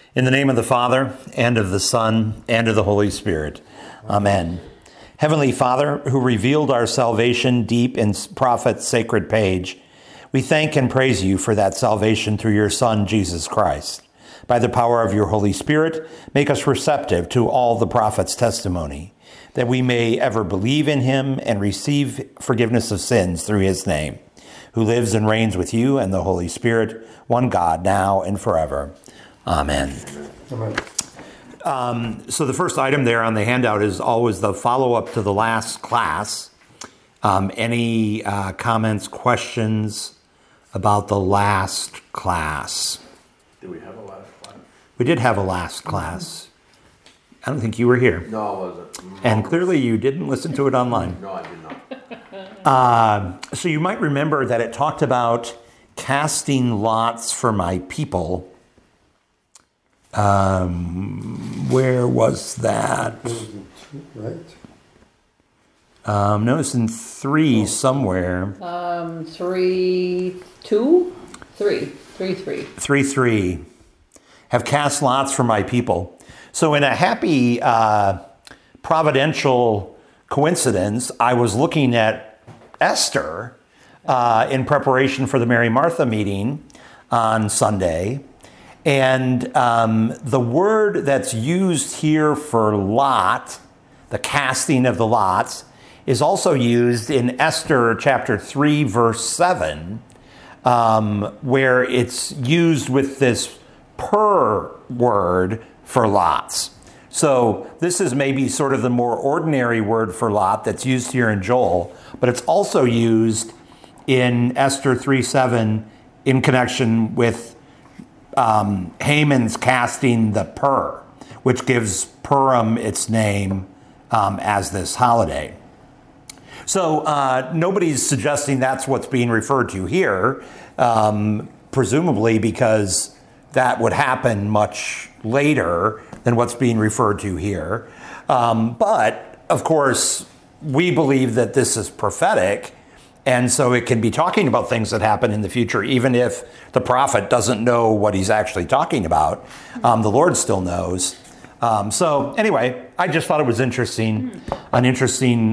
In the name of the Father, and of the Son, and of the Holy Spirit. Amen. Heavenly Father, who revealed our salvation deep in prophet's sacred page, we thank and praise you for that salvation through your Son, Jesus Christ. By the power of your Holy Spirit, make us receptive to all the prophet's testimony, that we may ever believe in him and receive forgiveness of sins through his name, who lives and reigns with you and the Holy Spirit, one God, now and forever. Amen. So the first item there on the handout is always the follow-up to the last class. Any comments, questions about the last class? Did we have a last class? We did have a last class. I don't think you were here. No, I wasn't. And clearly you didn't listen to it online. No, I did not. So you might remember that it talked about casting lots for my people. Where was that? Right. No, it's in 3 somewhere. 3:3. Have cast lots for my people. So in a happy providential coincidence, I was looking at Esther in preparation for the Mary Martha meeting on Sunday. And the word that's used here for lot, the casting of the lots, is also used in Esther chapter 3, verse 7, where it's used with this per word for lots. So this is maybe sort of the more ordinary word for lot that's used here in Joel, but it's also used in Esther 3:7 in connection with Haman's casting the pur, which gives Purim its name as this holiday. So nobody's suggesting that's what's being referred to here, presumably because that would happen much later than what's being referred to here. But, of course, we believe that this is prophetic, and so it can be talking about things that happen in the future, even if the prophet doesn't know what he's actually talking about. The Lord still knows. So anyway, I just thought it was interesting, an interesting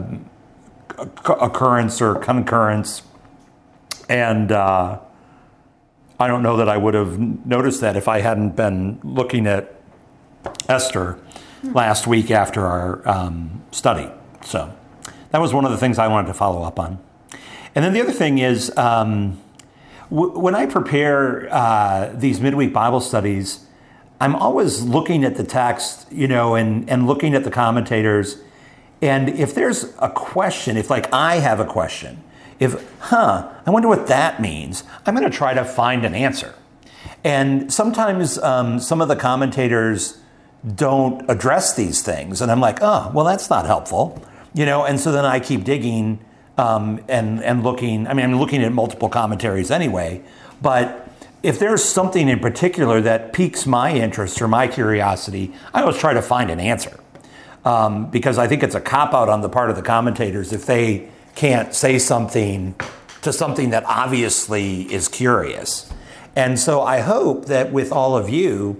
occurrence or concurrence. And I don't know that I would have noticed that if I hadn't been looking at Esther last week after our study. So that was one of the things I wanted to follow up on. And then the other thing is, when I prepare these midweek Bible studies, I'm always looking at the text, and looking at the commentators. And if there's a question, if like I have a question, I wonder what that means, I'm going to try to find an answer. And sometimes some of the commentators don't address these things. And I'm like, oh, well, that's not helpful. And so then I keep digging and looking. I mean, I'm looking at multiple commentaries anyway. But if there's something in particular that piques my interest or my curiosity, I always try to find an answer. Because I think it's a cop-out on the part of the commentators if they can't say something to something that obviously is curious. And so I hope that with all of you,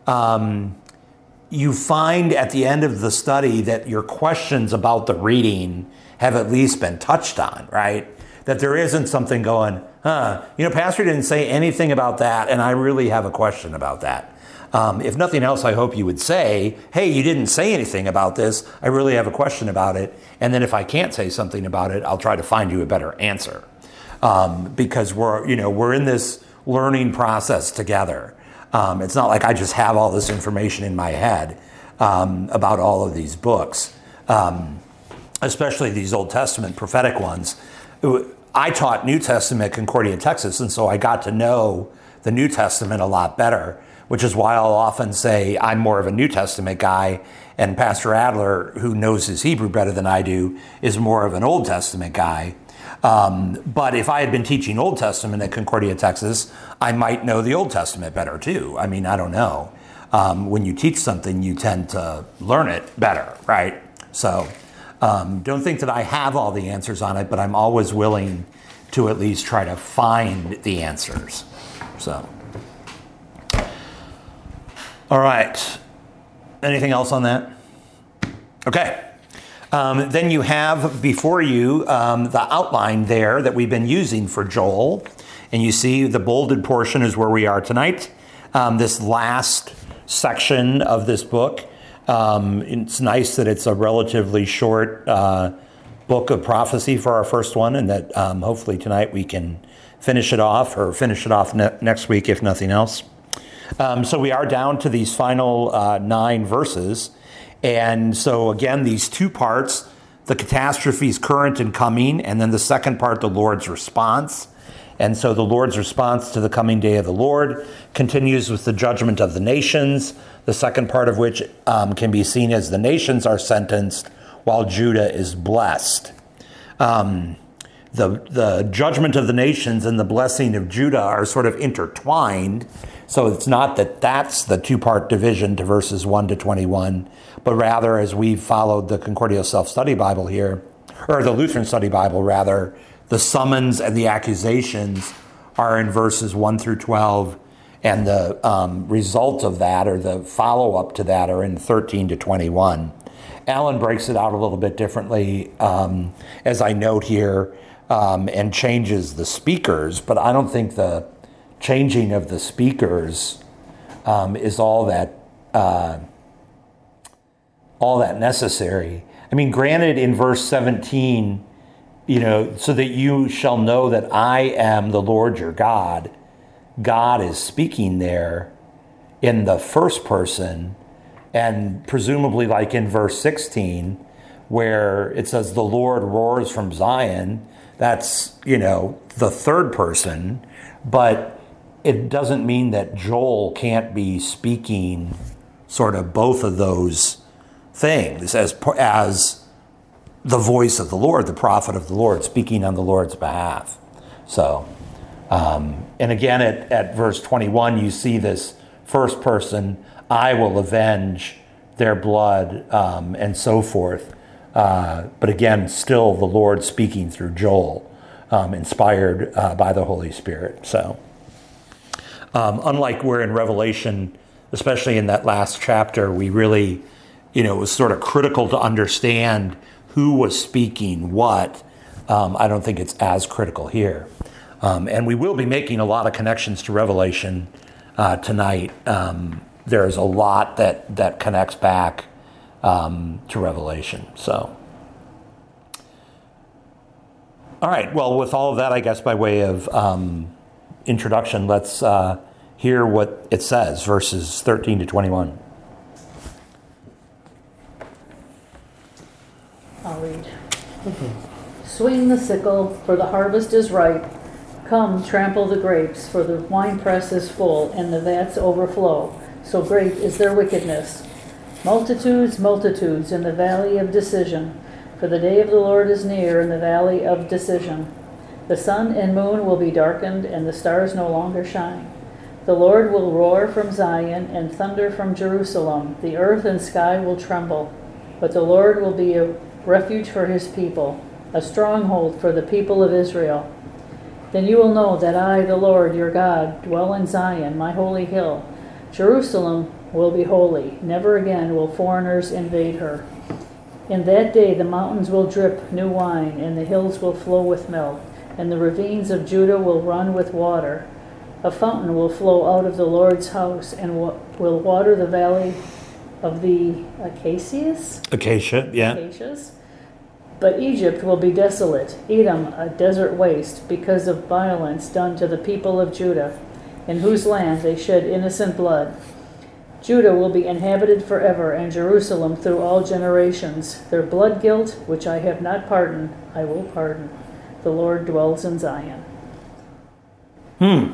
you find at the end of the study that your questions about the reading have at least been touched on, right? That there isn't something going, Pastor didn't say anything about that, and I really have a question about that. If nothing else, I hope you would say, hey, you didn't say anything about this. I really have a question about it. And then if I can't say something about it, I'll try to find you a better answer. Because we're in this learning process together. It's not like I just have all this information in my head about all of these books, especially these Old Testament prophetic ones. I taught New Testament at Concordia, Texas, and so I got to know the New Testament a lot better, which is why I'll often say I'm more of a New Testament guy, and Pastor Adler, who knows his Hebrew better than I do, is more of an Old Testament guy. But if I had been teaching Old Testament at Concordia, Texas, I might know the Old Testament better too. I mean, I don't know. When you teach something, you tend to learn it better, right? So don't think that I have all the answers on it, but I'm always willing to at least try to find the answers. So, All right. Anything else on that? Okay. Then you have before you the outline there that we've been using for Joel. And you see the bolded portion is where we are tonight. This last section of this book. It's nice that it's a relatively short book of prophecy for our first one, and that hopefully tonight we can finish it off next week, if nothing else. So we are down to these final 9 verses. And so again, these 2 parts, the catastrophes current and coming, and then the second part, the Lord's response. And so the Lord's response to the coming day of the Lord continues with the judgment of the nations, the second part of which can be seen as the nations are sentenced while Judah is blessed. The judgment of the nations and the blessing of Judah are sort of intertwined. So it's not that that's the 2-part division to verses 1 to 21, but rather, as we've followed the Concordia Self-Study Bible here, or the Lutheran Study Bible rather, the summons and the accusations are in verses 1 through 12, and the result of that, or the follow-up to that, are in 13 to 21. Alan breaks it out a little bit differently, as I note here, and changes the speakers, but I don't think the changing of the speakers is all that necessary. I mean, granted, in verse 17, so that you shall know that I am the Lord your God. God is speaking there in the first person, and presumably like in verse 16, where it says the Lord roars from Zion, that's, the third person, but it doesn't mean that Joel can't be speaking sort of both of those things as the voice of the Lord, the prophet of the Lord, speaking on the Lord's behalf. So, and again, at verse 21, you see this first person, I will avenge their blood, and so forth. But again, still the Lord speaking through Joel, inspired by the Holy Spirit. So, unlike we're in Revelation, especially in that last chapter, we really, it was sort of critical to understand who was speaking what. I don't think it's as critical here. And we will be making a lot of connections to Revelation tonight. There's a lot that connects back to Revelation. So, all right. Well, with all of that, I guess by way of introduction, let's hear what it says, verses 13 to 21. I'll read. Swing the sickle, for the harvest is ripe. Come, trample the grapes, for the winepress is full, and the vats overflow. So great is their wickedness. Multitudes, multitudes in the valley of decision. For the day of the Lord is near in the valley of decision. The sun and moon will be darkened, and the stars no longer shine. The Lord will roar from Zion and thunder from Jerusalem. The earth and sky will tremble. But the Lord will be a refuge for his people, a stronghold for the people of Israel. Then you will know that I, the Lord your God, dwell in Zion, my holy hill. Jerusalem will be holy. Never again will foreigners invade her. In that day the mountains will drip new wine, and the hills will flow with milk, and the ravines of Judah will run with water. A fountain will flow out of the Lord's house, and will water the valley of the Acacias? Acacia, yeah. Acacias. But Egypt will be desolate, Edom a desert waste, because of violence done to the people of Judah, in whose land they shed innocent blood. Judah will be inhabited forever, and Jerusalem through all generations. Their blood guilt, which I have not pardoned, I will pardon. The Lord dwells in Zion. Yeah.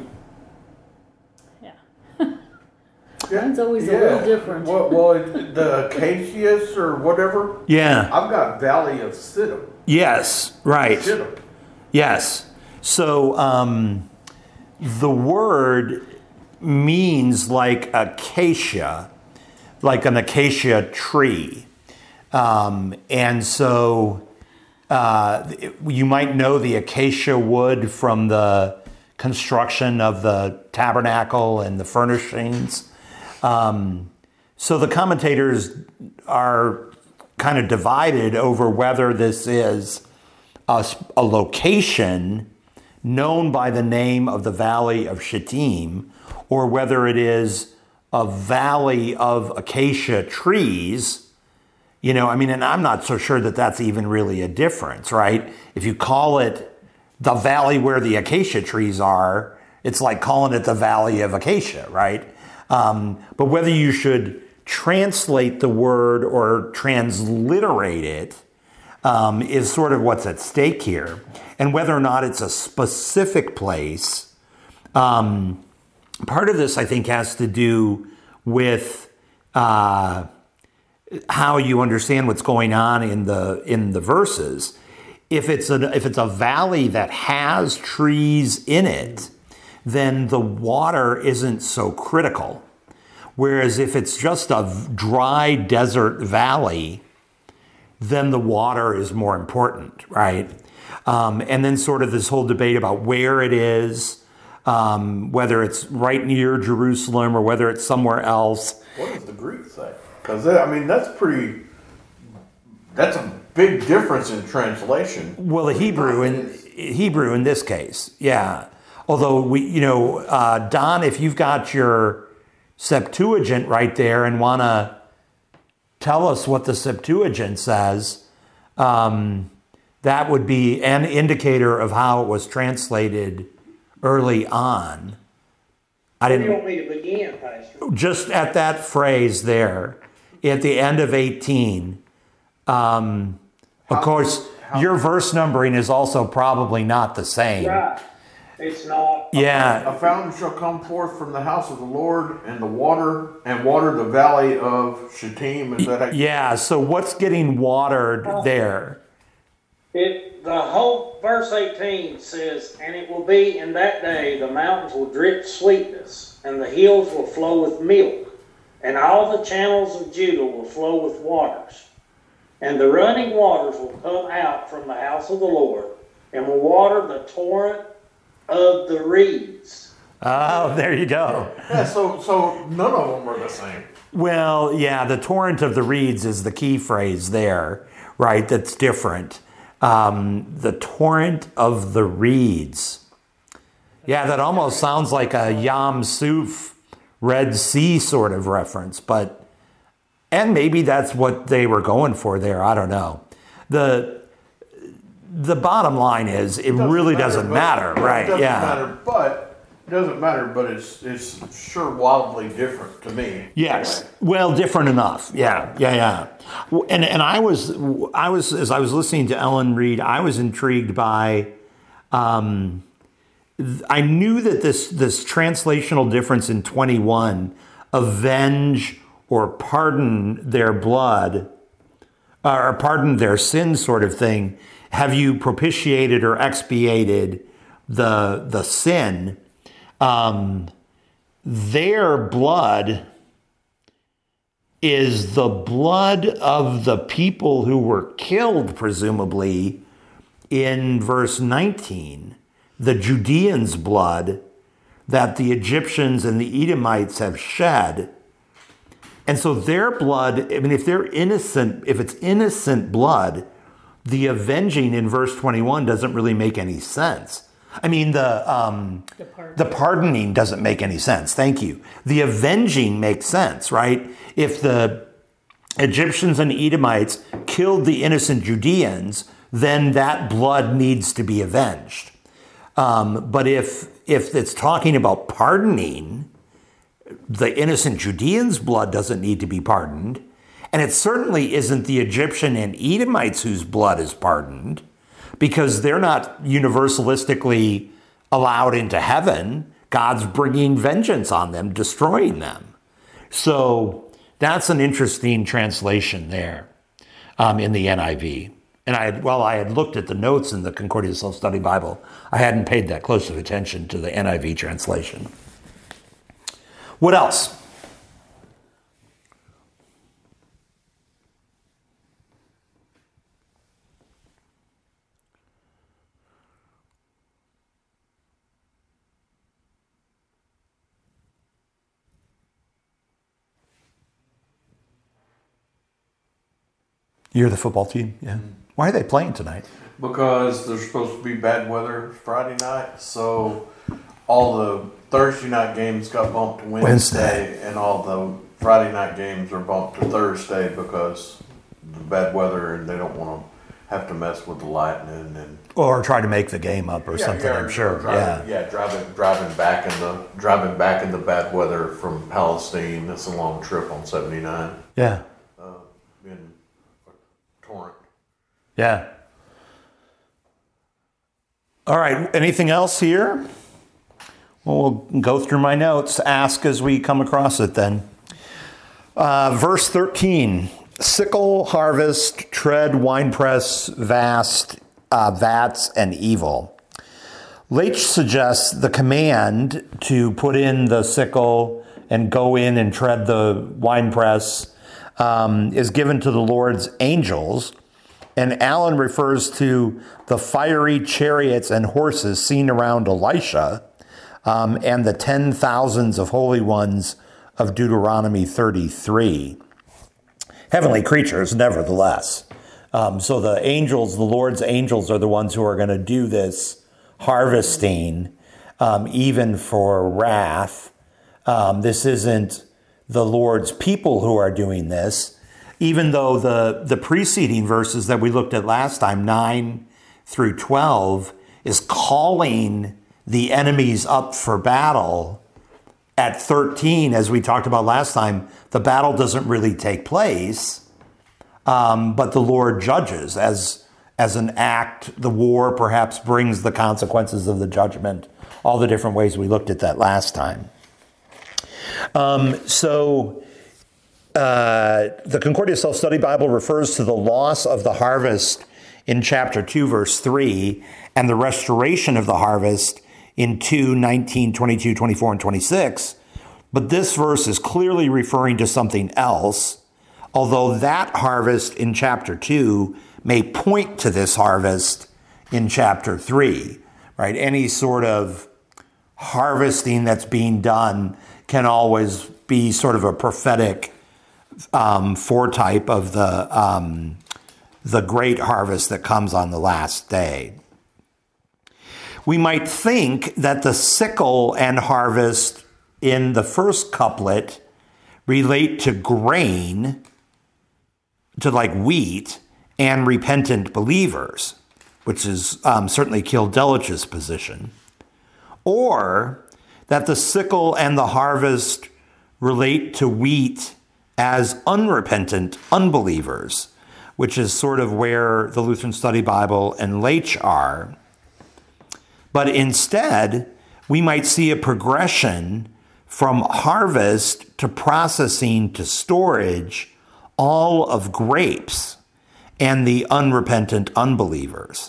Mine's always a little different. Well, the Acacias or whatever. Yeah. I've got Valley of Siddim. Yes, right. Siddim. Yes. So the word means like acacia, like an acacia tree. And so you might know the acacia wood from the construction of the tabernacle and the furnishings. So the commentators are kind of divided over whether this is a location known by the name of the Valley of Shittim, or whether it is a valley of acacia trees. And I'm not so sure that that's even really a difference, right? If you call it the valley where the acacia trees are, it's like calling it the Valley of Acacia, right? But whether you should translate the word or transliterate it is sort of what's at stake here. And whether or not it's a specific place, part of this, I think, has to do with how you understand what's going on in the verses. If it's a valley that has trees in it, then the water isn't so critical. Whereas if it's just a dry desert valley, then the water is more important, right? And then sort of this whole debate about where it is, whether it's right near Jerusalem or whether it's somewhere else. What does the Greek say? Because that's a big difference in translation. Well, the Hebrew in this case, yeah. Although Don, if you've got your Septuagint right there and want to tell us what the Septuagint says, that would be an indicator of how it was translated early on. Where do you want me to begin, Pastor? Just at that phrase there, at the end of 18. Of course, your verse numbering is also probably not the same. Right. It's not. Yeah. A fountain shall come forth from the house of the Lord, and water the valley of Shittim. Yeah. So what's getting watered there? The whole verse 18 says, "And it will be in that day the mountains will drip sweetness, and the hills will flow with milk, and all the channels of Judah will flow with waters. And the running waters will come out from the house of the Lord, and will water the torrent of the reeds." Oh, there you go. Yeah, so none of them are the same. Well, yeah, the torrent of the reeds is the key phrase there, right? That's different. The torrent of the reeds. Yeah, that almost sounds like a Yam Suf, Red Sea sort of reference, and maybe that's what they were going for there. I don't know. The bottom line is it really doesn't matter, right? It doesn't matter, but it's sure wildly different to me. Yes. Anyway. Well, different enough. Yeah. And I was as I was listening to Ellen Reed, I was intrigued by I knew that this translational difference in 21, avenge or pardon their blood, or pardon their sin sort of thing. Have you propitiated or expiated the sin? Their blood is the blood of the people who were killed, presumably, in verse 19. The Judeans' blood that the Egyptians and the Edomites have shed. And so their blood, if it's innocent blood, the avenging in verse 21 doesn't really make any sense. The pardoning doesn't make any sense. Thank you. The avenging makes sense, right? If the Egyptians and Edomites killed the innocent Judeans, then that blood needs to be avenged. But if it's talking about pardoning, the innocent Judeans' blood doesn't need to be pardoned. And it certainly isn't the Egyptian and Edomites whose blood is pardoned, because they're not universalistically allowed into heaven. God's bringing vengeance on them, destroying them. So that's an interesting translation there in the NIV. And I had looked at the notes in the Concordia Self-Study Bible. I hadn't paid that close of attention to the NIV translation. What else? You're the football team? Yeah. Why are they playing tonight? Because there's supposed to be bad weather Friday night, so all the Thursday night games got bumped to Wednesday, and all the Friday night games are bumped to Thursday because of the bad weather, and they don't want to have to mess with the lightning and Or try to make the game up or something, I'm sure. Driving back in the bad weather from Palestine. That's a long trip on 79. Yeah. In Torrent. Yeah. All right. Anything else here? Well, we'll go through my notes. Ask as we come across it then. Verse 13. Sickle, harvest, tread, winepress, vats, and evil. Leach suggests the command to put in the sickle and go in and tread the winepress is given to the Lord's angels. And Allen refers to the fiery chariots and horses seen around Elisha and the 10,000s of holy ones of Deuteronomy 33. Heavenly creatures, nevertheless. So the angels, the Lord's angels, are the ones who are going to do this harvesting, even for wrath. This isn't the Lord's people who are doing this, even though the preceding verses that we looked at last time, 9 through 12, is calling the enemies up for battle. At 13, as we talked about last time, the battle doesn't really take place, but the Lord judges as an act. The war perhaps brings the consequences of the judgment, all the different ways we looked at that last time. The Concordia Self-Study Bible refers to the loss of the harvest in chapter 2, verse 3, and the restoration of the harvest in 2, 19, 22, 24, and 26. But this verse is clearly referring to something else, although that harvest in chapter 2 may point to this harvest in chapter 3, right? Any sort of harvesting that's being done can always be sort of a prophetic foretype of the great harvest that comes on the last day. We might think that the sickle and harvest in the first couplet relate to grain, to like wheat, and repentant believers, which is certainly Kildellich's position. Or that the sickle and the harvest relate to wheat as unrepentant unbelievers, which is sort of where the Lutheran Study Bible and Leach are. But instead, we might see a progression from harvest to processing to storage, all of grapes and the unrepentant unbelievers.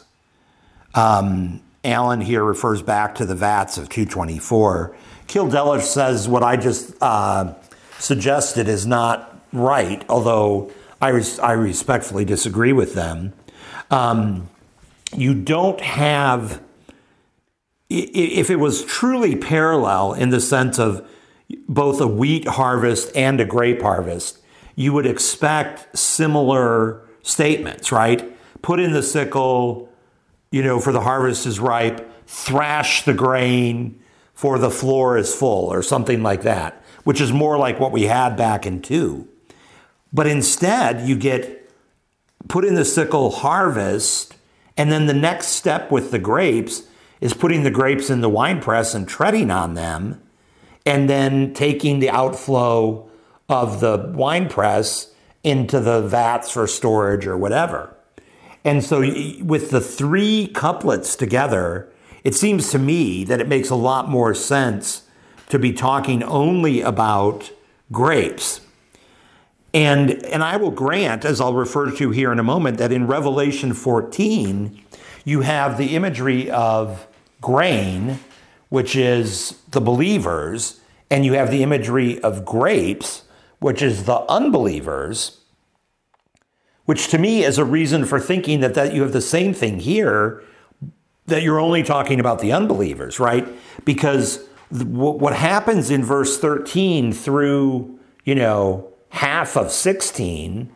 Allen here refers back to the vats of 224. Kildellich says what I just suggested is not right, although I respectfully disagree with them. You don't have... If it was truly parallel in the sense of both a wheat harvest and a grape harvest, you would expect similar statements, right? Put in the sickle, for the harvest is ripe, thrash the grain, for the floor is full, or something like that, which is more like what we had back in 2. But instead, you get put in the sickle, harvest, and then the next step with the grapes is putting the grapes in the winepress and treading on them, and then taking the outflow of the winepress into the vats for storage or whatever. And so with the 3 couplets together, it seems to me that it makes a lot more sense to be talking only about grapes. And I will grant, as I'll refer to here in a moment, that in Revelation 14, you have the imagery of grain, which is the believers, and you have the imagery of grapes, which is the unbelievers, which to me is a reason for thinking that you have the same thing here, that you're only talking about the unbelievers, right? Because what happens in verse 13 through, half of 16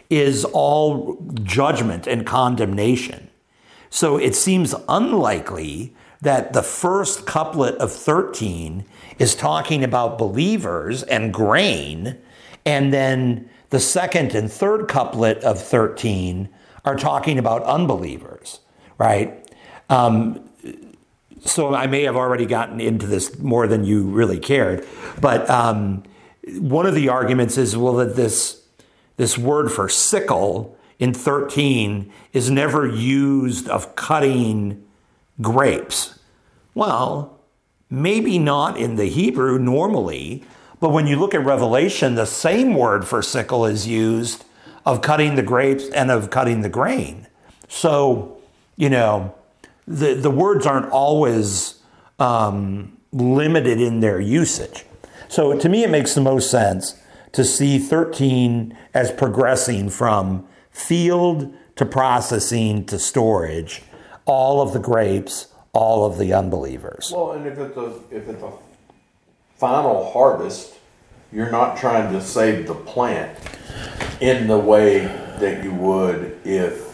is all judgment and condemnation. So it seems unlikely that the first couplet of 13 is talking about believers and grain, and then the second and third couplet of 13 are talking about unbelievers, right? So I may have already gotten into this more than you really cared, but one of the arguments is, well, that this word for sickle in 13 is never used of cutting grapes. Well, maybe not in the Hebrew normally, but when you look at Revelation, the same word for sickle is used of cutting the grapes and of cutting the grain. So, the words aren't always limited in their usage. So to me, it makes the most sense to see 13 as progressing from field to processing to storage, all of the grapes, all of the unbelievers. Well, and if it's a final harvest, you're not trying to save the plant in the way that you would if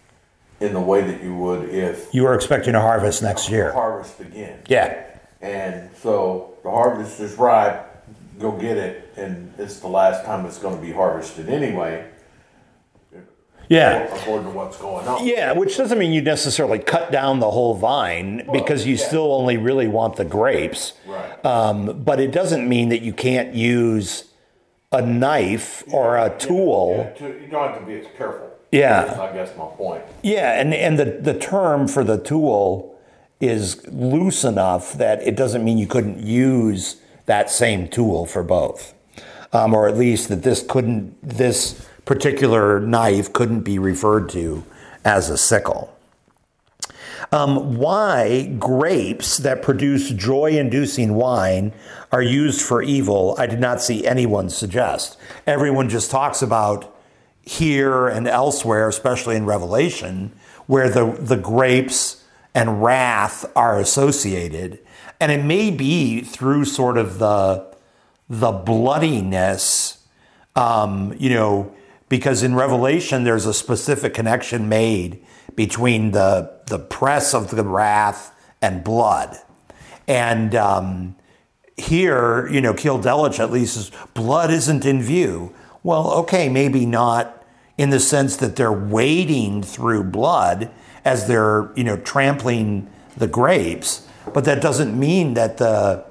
you were expecting a harvest next year. Harvest again. Yeah. And so the harvest is ripe, go get it, and it's the last time it's going to be harvested anyway. Yeah. According to what's going on. Yeah, which doesn't mean you necessarily cut down the whole vine, because you still only really want the grapes. Right. But it doesn't mean that you can't use a knife or a tool. You don't have to be as careful. Yeah. That's, I guess, my point. Yeah, and the term for the tool is loose enough that it doesn't mean you couldn't use that same tool for both. Or at least that this particular knife couldn't be referred to as a sickle. Why grapes that produce joy-inducing wine are used for evil, I did not see anyone suggest. Everyone just talks about here and elsewhere, especially in Revelation, where the grapes and wrath are associated. And it may be through sort of the bloodiness, because in Revelation there's a specific connection made between the press of the wrath and blood. And here, Kildelich at least says, blood isn't in view. Well, okay, maybe not in the sense that they're wading through blood as they're, trampling the grapes, but that doesn't mean that the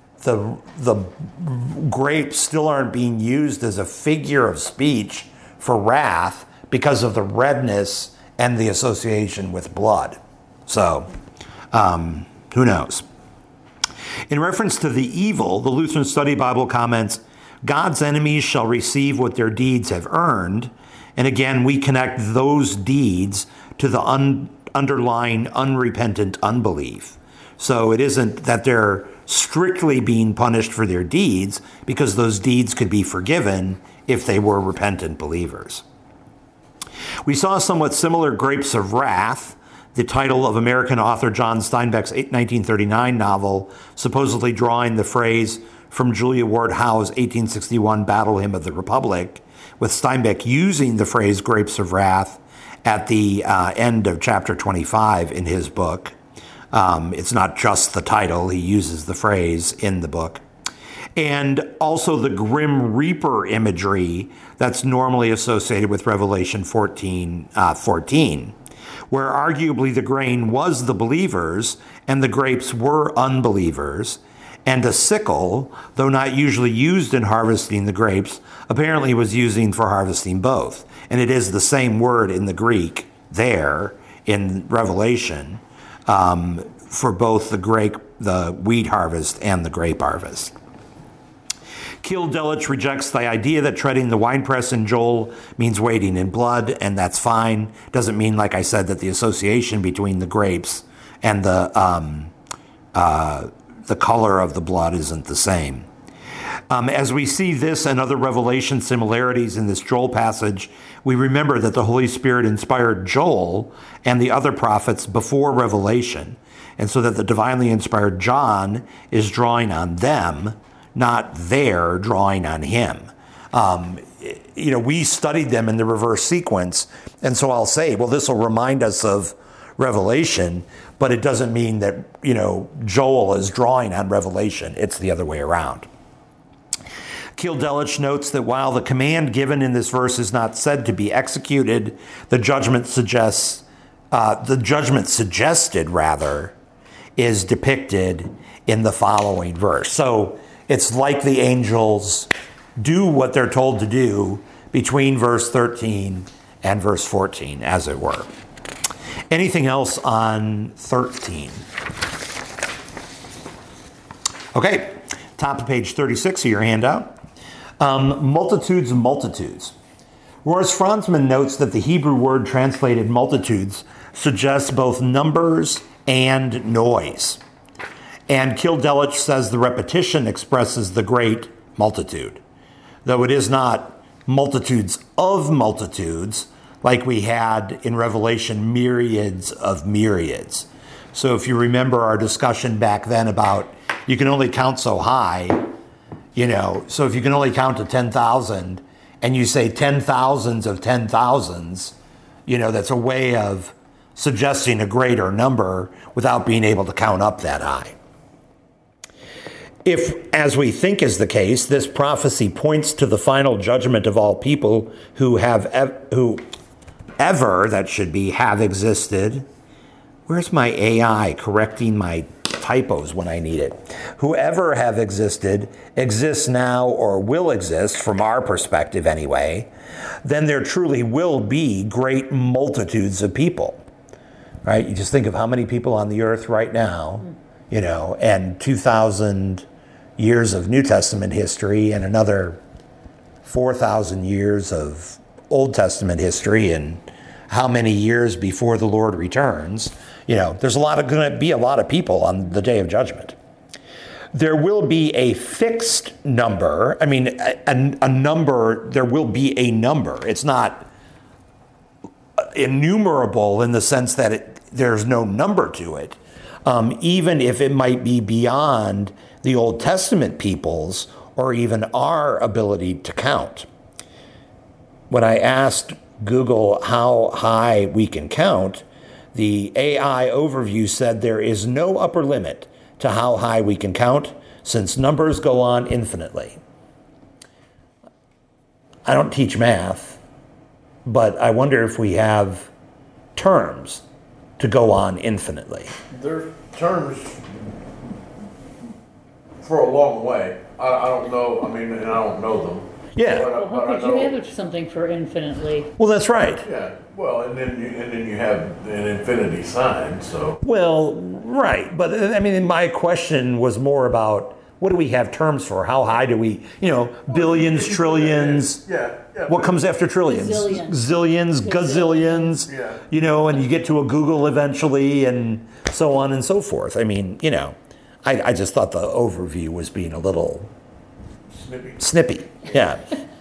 grapes still aren't being used as a figure of speech for wrath because of the redness and the association with blood. So, who knows? In reference to the evil, the Lutheran Study Bible comments, God's enemies shall receive what their deeds have earned. And again, we connect those deeds to the underlying unrepentant unbelief. So it isn't that they're strictly being punished for their deeds, because those deeds could be forgiven if they were repentant believers. We saw somewhat similar Grapes of Wrath, the title of American author John Steinbeck's 1939 novel, supposedly drawing the phrase from Julia Ward Howe's 1861 Battle Hymn of the Republic, with Steinbeck using the phrase Grapes of Wrath at the end of chapter 25 in his book. It's not just the title, he uses the phrase in the book. And also the Grim Reaper imagery that's normally associated with Revelation 14:14, where arguably the grain was the believers and the grapes were unbelievers, and a sickle, though not usually used in harvesting the grapes, apparently was used for harvesting both. And it is the same word in the Greek there in Revelation for both the wheat harvest and the grape harvest. Kildelich rejects the idea that treading the winepress in Joel means wading in blood, and that's fine. Doesn't mean, like I said, that the association between the grapes and the color of the blood isn't the same. As we see this and other Revelation similarities in this Joel passage, we remember that the Holy Spirit inspired Joel and the other prophets before Revelation, and so that the divinely inspired John is drawing on them, not their drawing on him. We studied them in the reverse sequence. And so I'll say, well, this will remind us of Revelation, but it doesn't mean that, Joel is drawing on Revelation. It's the other way around. Keel Delitzsch notes that while the command given in this verse is not said to be executed, the judgment suggested is depicted in the following verse. So it's like the angels do what they're told to do between verse 13 and verse 14, as it were. Anything else on 13? Okay, top of page 36 of your handout. Multitudes and multitudes. Whereas Franzman notes that the Hebrew word translated multitudes suggests both numbers and noise. And Keel Delitzsch says the repetition expresses the great multitude, though it is not multitudes of multitudes like we had in Revelation, myriads of myriads. So if you remember our discussion back then about you can only count so high, so if you can only count to 10,000 and you say 10,000s of 10,000s, that's a way of suggesting a greater number without being able to count up that high. If, as we think is the case, this prophecy points to the final judgment of all people who have existed. Where's my AI correcting my typos when I need it? Whoever have existed, exists now, or will exist, from our perspective anyway, then there truly will be great multitudes of people. Right? You just think of how many people on the earth right now, and 2,000 years of New Testament history and another 4,000 years of Old Testament history, and how many years before the Lord returns. There's going to be a lot of people on the day of judgment. There will be a fixed number. I mean, a number, there will be a number. It's not innumerable in the sense that there's no number to it. Even if it might be beyond the Old Testament peoples or even our ability to count. When I asked Google how high we can count, the AI overview said there is no upper limit to how high we can count since numbers go on infinitely. I don't teach math, but I wonder if we have terms to go on infinitely. There's terms for a long way. I don't know, and I don't know them. Yeah. Well, how could you have something for infinitely? Well, that's right. Yeah. Well, and then you have an infinity sign. So. Well, right, but my question was more about what do we have terms for? How high do we? Billions, trillions. Yeah. What comes after trillions? Zillions, gazillions. Yeah. And you get to a Google eventually, and so on and so forth. I just thought the overview was being a little snippy. Yeah.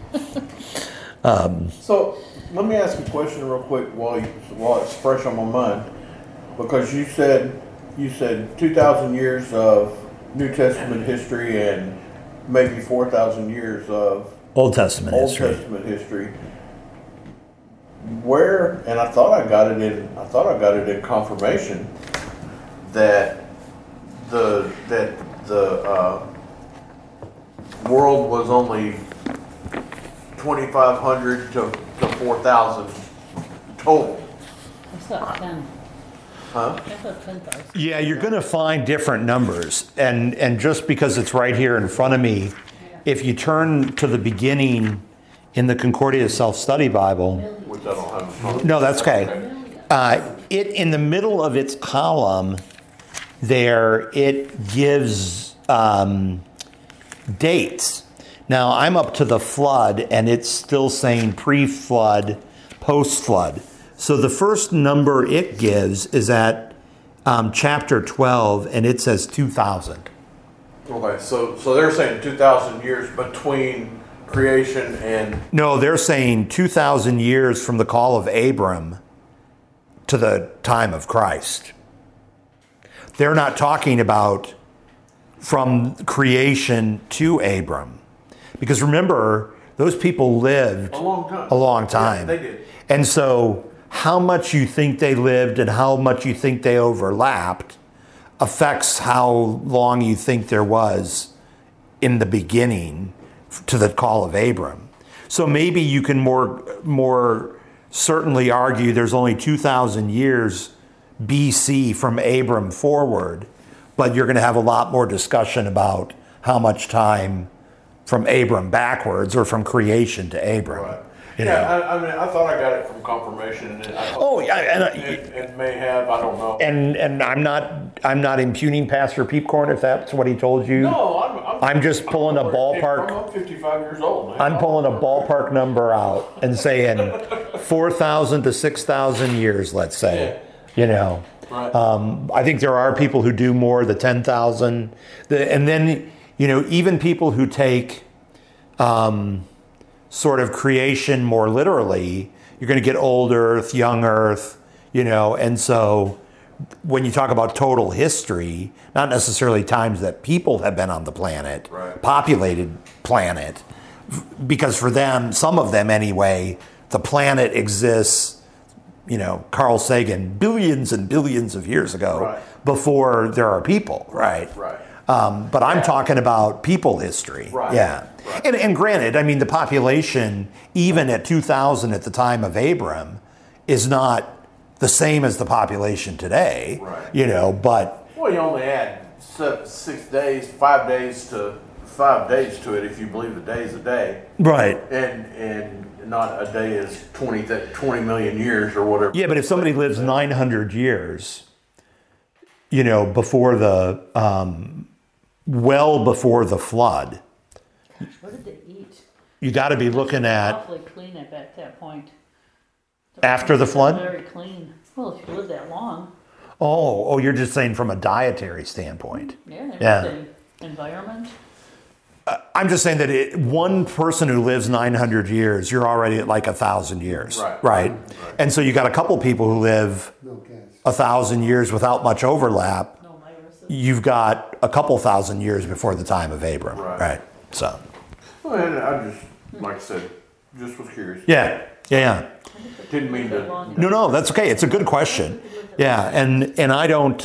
So let me ask you a question real quick while it's fresh on my mind, because you said 2,000 years of New Testament history and maybe 4,000 years of Old Testament history. Where, and I thought I got it in confirmation that the world was only 2,500 to 4,000 total. I thought 10. Huh? I thought 10,000. Yeah, you're going to find different numbers, and just because it's right here in front of me, if you turn to the beginning in the Concordia Self-Study Bible, Which I don't have in front of me. no, that's okay. It in the middle of its column there, it gives dates. Now I'm up to the flood, and it's still saying pre-flood, post-flood. So the first number it gives is at chapter 12, and it says 2,000. Okay, so they're saying 2,000 years between creation and... No, they're saying 2,000 years from the call of Abram to the time of Christ. They're not talking about from creation to Abram. Because remember, those people lived A long time. a long time. Yeah, they did. And so how much you think they lived and how much you think they overlapped affects how long you think there was in the beginning to the call of Abram. So maybe you can more certainly argue there's only 2,000 years BC from Abram forward, but you're going to have a lot more discussion about how much time from Abram backwards or from creation to Abram. Right. You know? Yeah, I mean, I thought I got it from confirmation, and I Oh yeah, it may have. I don't know. and I'm not impugning Pastor Peepcorn if that's what he told you. No, I'm just pulling a where it came ballpark. from. I'm 55 years old, man. I'm pulling a ballpark number out and saying 4,000 to 6,000 years, let's say. You know, Right. I think there are people who do more, the 10,000, and then even people who take sort of creation more literally. You're going to get old Earth, young Earth, and so when you talk about total history, not necessarily times that people have been on the planet, Right. populated planet, because for them, some of them anyway, the planet exists, Carl Sagan, billions and billions of years ago, Right. before there are people, right? Right. But I'm talking about people history. Right. Yeah. Right. And granted, I mean, the population, even at 2000 at the time of Abram, is not the same as the population today, Right. but Well, you only add 5 days to it if you believe a day is a day, right. and not a day is 20 million years or whatever. Yeah, but if somebody lives 900 years, before the, well before the flood, What did they eat? you got to be looking at Awfully clean at that point. after the flood. Very clean. Well, if you live that long, Oh, you're just saying from a dietary standpoint. yeah, Yeah. everything. Environment. I'm just saying that one person who lives 900 years, you're already at like 1,000 years, Right. And so you got a couple people who live 1,000 years without much overlap. No viruses. You've got a couple thousand years before the time of Abram, Right. So, Well, and I just, like I said, just was curious. yeah. Didn't mean to. No, that's okay. It's a good question. Yeah, and I don't.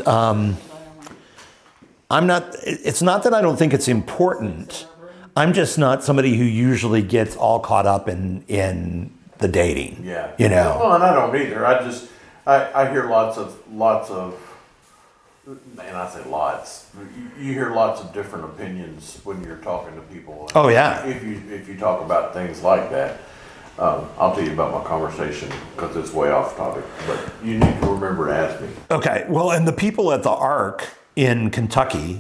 I'm not. It's not that I don't think it's important. I'm just not somebody who usually gets all caught up in the dating. Yeah. Well, and I don't either. I hear lots of, and I say lots. You hear lots of different opinions when you're talking to people. Oh, yeah. If you talk about things like that, I'll tell you about my conversation because it's way off topic. But you need to remember to ask me. Okay. Well, and the people at the Ark in Kentucky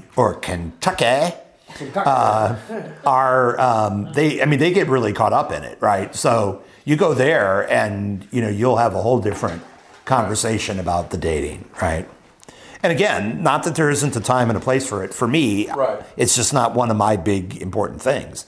are they get really caught up in it, right? So you go there and you'll have a whole different conversation about the dating, right? And again, not that there isn't a time and a place for it. For me, Right. It's just not one of my big important things.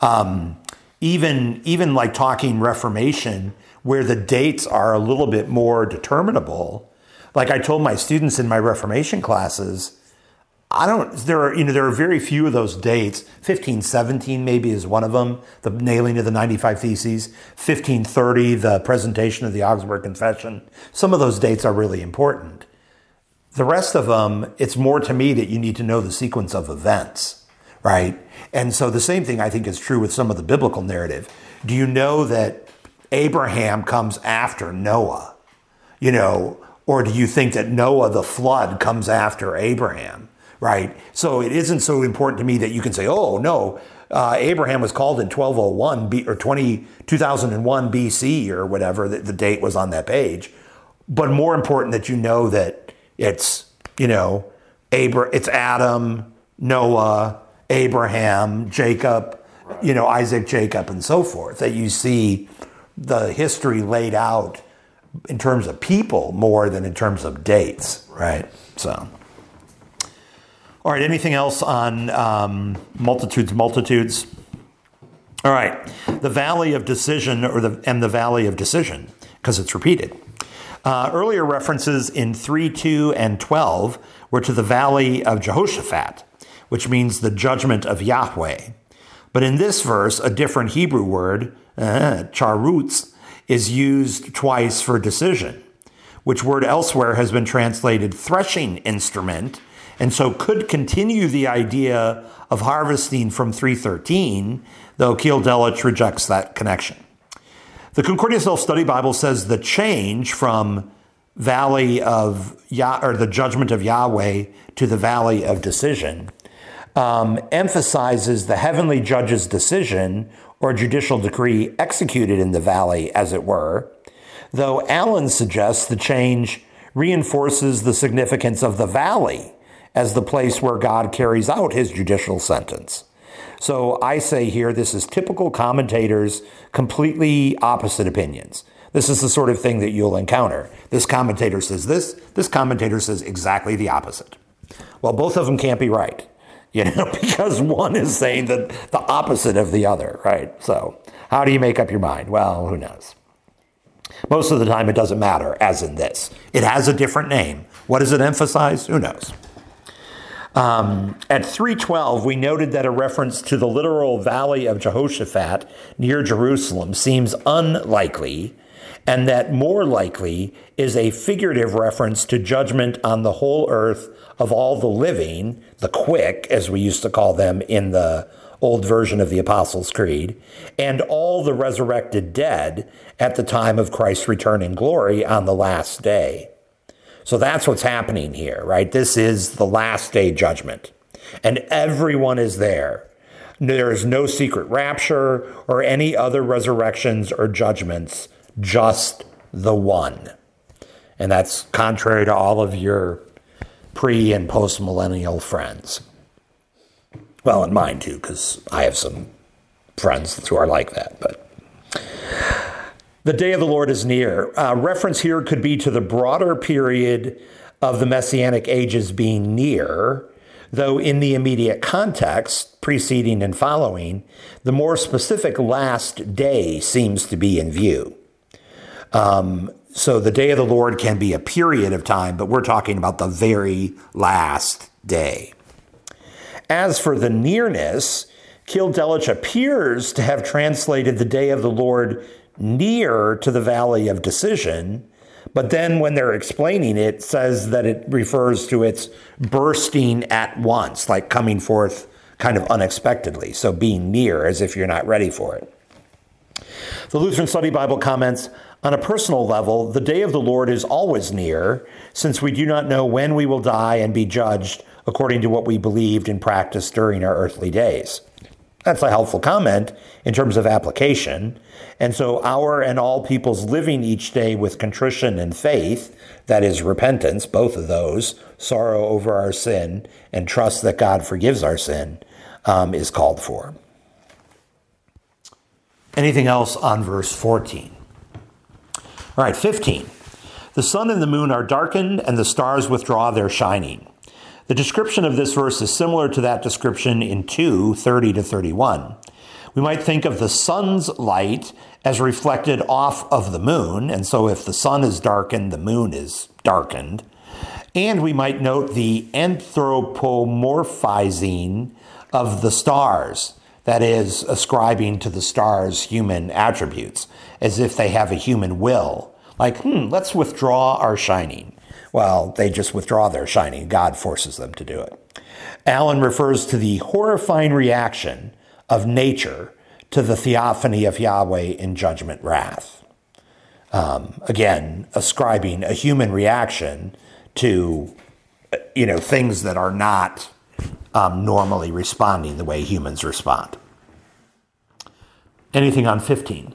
Even like talking Reformation, where the dates are a little bit more determinable. Like I told my students in my Reformation classes, there are very few of those dates. 1517 maybe is one of them, the nailing of the 95 Theses. 1530, the presentation of the Augsburg Confession. Some of those dates are really important. The rest of them, it's more to me that you need to know the sequence of events, right? And so the same thing I think is true with some of the biblical narrative. Do you know that Abraham comes after Noah? Or do you think that Noah, the flood, comes after Abraham, right? So it isn't so important to me that you can say, oh, no, Abraham was called in 1201 or 2001 BC or whatever, the date was on that page. But more important that you know that it's, it's Adam, Noah, Abraham, Jacob, Isaac, Jacob, and so forth, that you see the history laid out in terms of people more than in terms of dates, right? So, all right, anything else on multitudes? All right, the Valley of Decision and the Valley of Decision, because it's repeated. Earlier references in 3:2 and 12 were to the Valley of Jehoshaphat, which means the judgment of Yahweh. But in this verse, a different Hebrew word, charutz, is used twice for decision, which word elsewhere has been translated threshing instrument, and so could continue the idea of harvesting from 3:13, though Keil Delitzsch rejects that connection. The Concordia Self-Study Bible says the change from valley of or the judgment of Yahweh to the valley of decision emphasizes the heavenly judge's decision or judicial decree executed in the valley, as it were, though Allen suggests the change reinforces the significance of the valley as the place where God carries out his judicial sentence. So I say here, this is typical commentators' completely opposite opinions. This is the sort of thing that you'll encounter. This commentator says this commentator says exactly the opposite. Well, both of them can't be right, because one is saying that the opposite of the other, right? So how do you make up your mind? Well, who knows? Most of the time it doesn't matter, as in this. It has a different name. What does it emphasize? Who knows? At 3:12, we noted that a reference to the literal Valley of Jehoshaphat near Jerusalem seems unlikely, and that more likely is a figurative reference to judgment on the whole earth of all the living, the quick, as we used to call them in the old version of the Apostles' Creed, and all the resurrected dead at the time of Christ's return in glory on the last day. So that's what's happening here, right? This is the last day judgment, and everyone is there. There is no secret rapture or any other resurrections or judgments, just the one. And that's contrary to all of your pre- and post-millennial friends. Well, and mine too, because I have some friends who are like that. But the day of the Lord is near. Reference here could be to the broader period of the Messianic ages being near, though in the immediate context, preceding and following, the more specific last day seems to be in view. So the day of the Lord can be a period of time, but we're talking about the very last day. As for the nearness, Keil Delitzsch appears to have translated the day of the Lord near to the valley of decision, but then when they're explaining it, says that it refers to its bursting at once, like coming forth kind of unexpectedly. So being near as if you're not ready for it. The Lutheran Study Bible comments, on a personal level, the day of the Lord is always near, since we do not know when we will die and be judged according to what we believed and practiced during our earthly days. That's a helpful comment in terms of application. And so our and all people's living each day with contrition and faith, that is repentance, both of those, sorrow over our sin and trust that God forgives our sin, is called for. Anything else on verse 14? All right, 15. The sun and the moon are darkened and the stars withdraw their shining. The description of this verse is similar to that description in 2:30-31. We might think of the sun's light as reflected off of the moon, and so if the sun is darkened, the moon is darkened. And we might note the anthropomorphizing of the stars, that is, ascribing to the stars human attributes, as if they have a human will. Like, let's withdraw our shining. Well, they just withdraw their shining. God forces them to do it. Allen refers to the horrifying reaction of nature to the theophany of Yahweh in judgment wrath. Again, ascribing a human reaction to, things that are not normally responding the way humans respond. Anything on 15?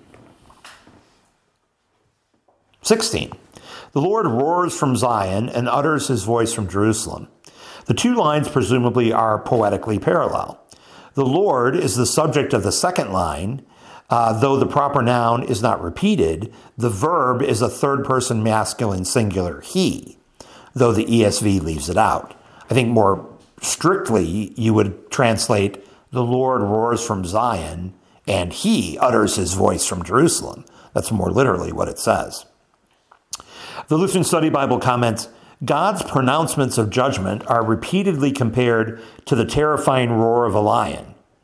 16. The Lord roars from Zion and utters his voice from Jerusalem. The two lines presumably are poetically parallel. The Lord is the subject of the second line, though the proper noun is not repeated. The verb is a third-person masculine singular he, though the ESV leaves it out. I think more strictly you would translate the Lord roars from Zion and he utters his voice from Jerusalem. That's more literally what it says. The Lutheran Study Bible comments, God's pronouncements of judgment are repeatedly compared to the terrifying roar of a lion.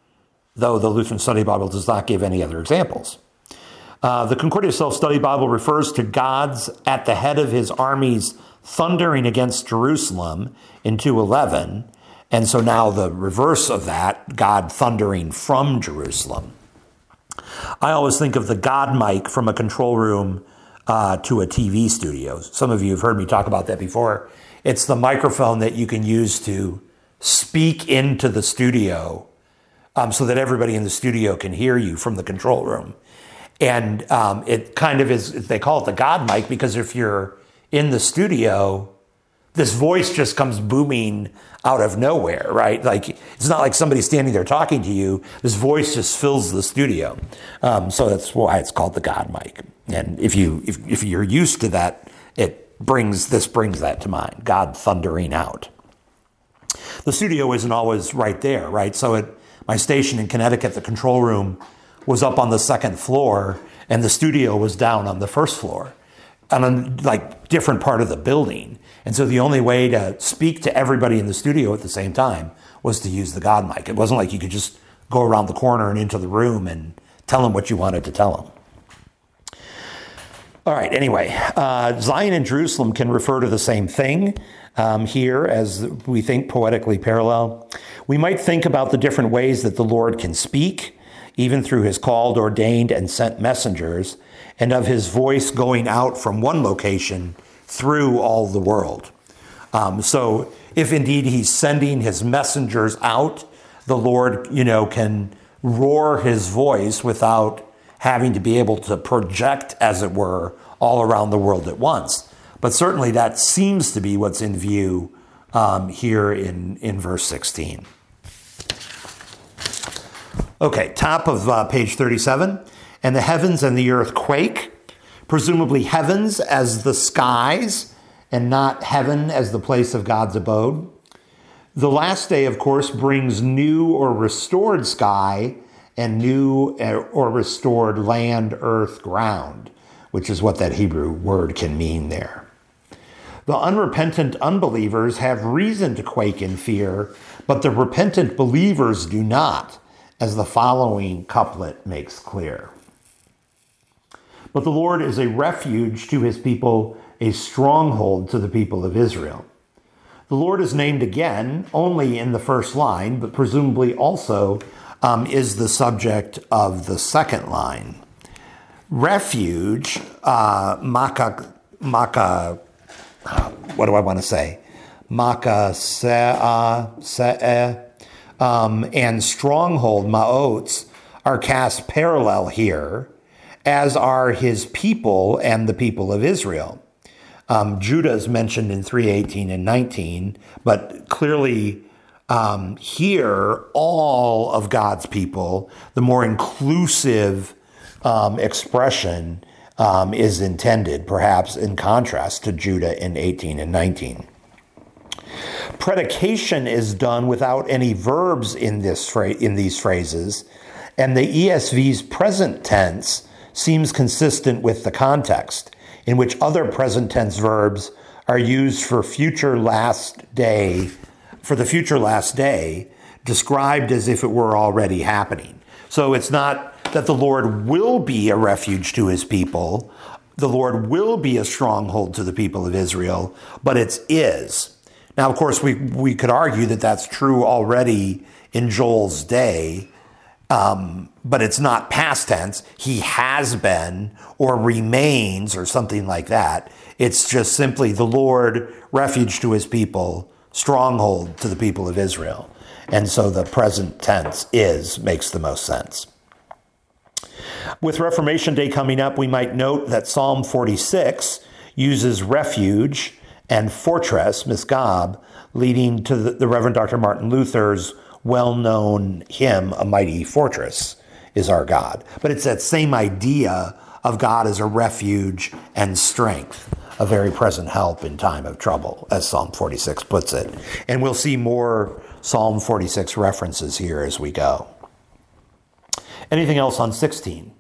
though the Lutheran Study Bible does not give any other examples. The Concordia Self-Study Bible refers to God's at the head of his armies thundering against Jerusalem in 2:11. And so now the reverse of that, God thundering from Jerusalem. I always think of the God mic from a control room to a TV studio. Some of you have heard me talk about that before. It's the microphone that you can use to speak into the studio so that everybody in the studio can hear you from the control room. And it kind of is, they call it the God mic, because if you're in the studio, this voice just comes booming out of nowhere, right? Like, it's not like somebody standing there talking to you. This voice just fills the studio. So that's why it's called the God mic. And if you're used to that, this brings that to mind, God thundering out. The studio isn't always right there, right? So at my station in Connecticut, the control room was up on the second floor, and the studio was down on the first floor, on a different part of the building. And so the only way to speak to everybody in the studio at the same time was to use the God mic. It wasn't like you could just go around the corner and into the room and tell them what you wanted to tell them. All right, anyway, Zion and Jerusalem can refer to the same thing here, as we think poetically parallel. We might think about the different ways that the Lord can speak, even through his called, ordained, and sent messengers, and of his voice going out from one location through all the world. So if indeed he's sending his messengers out, the Lord, can roar his voice without having to be able to project, as it were, all around the world at once. But certainly that seems to be what's in view here in verse 16. Okay, top of page 37. And the heavens and the earth quake, presumably heavens as the skies and not heaven as the place of God's abode. The last day, of course, brings new or restored sky and new or restored land, earth, ground, which is what that Hebrew word can mean there. The unrepentant unbelievers have reason to quake in fear, but the repentant believers do not, as the following couplet makes clear. But the Lord is a refuge to his people, a stronghold to the people of Israel. The Lord is named again only in the first line, but presumably also is the subject of the second line. Refuge, what do I want to say? Maka se'eh, and stronghold, ma'ots, are cast parallel here, as are his people and the people of Israel. Judah is mentioned in 3:18 and 19, but clearly here, all of God's people, the more inclusive expression is intended, perhaps in contrast to Judah in 18 and 19. Predication is done without any verbs in these phrases, and the ESV's present tense seems consistent with the context, in which other present tense verbs are used for the future last day, described as if it were already happening. So it's not that the Lord will be a refuge to his people, the Lord will be a stronghold to the people of Israel, but it is. Now, of course, we could argue that that's true already in Joel's day, but it's not past tense. He has been or remains or something like that. It's just simply the Lord, refuge to his people, stronghold to the people of Israel. And so the present tense makes the most sense. With Reformation Day coming up, we might note that Psalm 46 uses refuge and fortress, Misgab, leading to the Reverend Dr. Martin Luther's well-known hymn, A Mighty Fortress is Our God. But it's that same idea of God as a refuge and strength, a very present help in time of trouble, as Psalm 46 puts it. And we'll see more Psalm 46 references here as we go. Anything else on 16?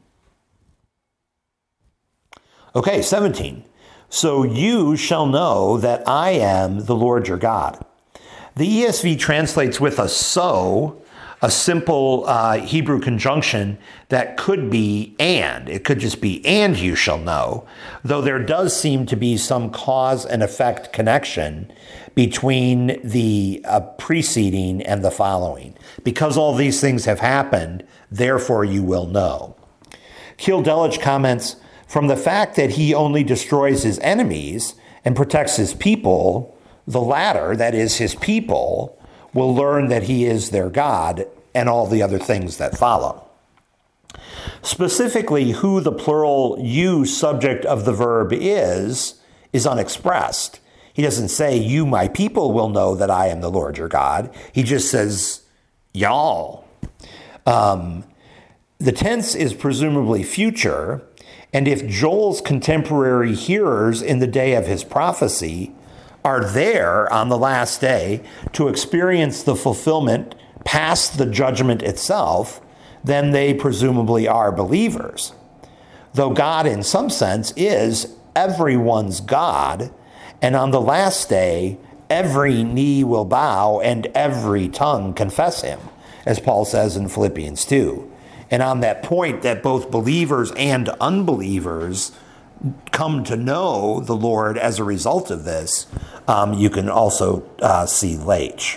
Okay, 17. So you shall know that I am the Lord your God. The ESV translates with a so, a simple Hebrew conjunction that could be and. It could just be and you shall know, though there does seem to be some cause and effect connection between the preceding and the following. Because all these things have happened, therefore you will know. Keil Delitzsch comments, from the fact that he only destroys his enemies and protects his people, the latter, that is his people, will learn that he is their God and all the other things that follow. Specifically, who the plural you subject of the verb is unexpressed. He doesn't say, you, my people, will know that I am the Lord your God. He just says, y'all. The tense is presumably future, and if Joel's contemporary hearers in the day of his prophecy are there on the last day to experience the fulfillment past the judgment itself, then they presumably are believers. Though God, in some sense, is everyone's God, and on the last day, every knee will bow and every tongue confess him, as Paul says in Philippians 2. And on that point that both believers and unbelievers come to know the Lord as a result of this, you can also see Leitch.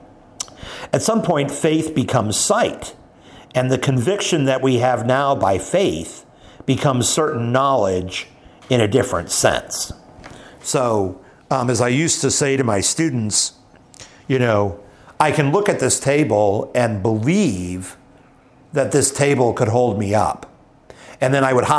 At some point, faith becomes sight, and the conviction that we have now by faith becomes certain knowledge in a different sense. So, as I used to say to my students, I can look at this table and believe that this table could hold me up. And then I would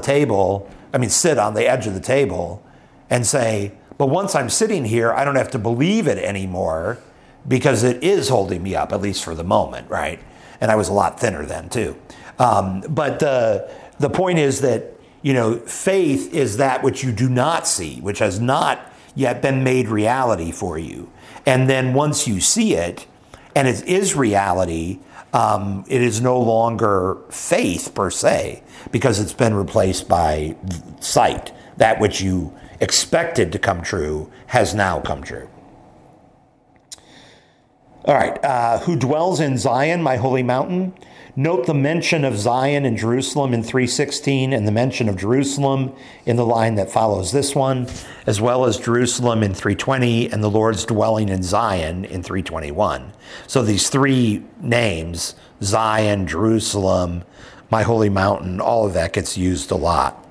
sit on the edge of the table and say, but once I'm sitting here, I don't have to believe it anymore because it is holding me up, at least for the moment, right? And I was a lot thinner then too. But the point is that, faith is that which you do not see, which has not yet been made reality for you. And then once you see it, and it is reality, it is no longer faith per se, because it's been replaced by sight. That which you expected to come true has now come true. All right, who dwells in Zion, my holy mountain? Note the mention of Zion and Jerusalem in 3:16 and the mention of Jerusalem in the line that follows this one, as well as Jerusalem in 3:20 and the Lord's dwelling in Zion in 3:21. So these three names, Zion, Jerusalem, my holy mountain, all of that gets used a lot.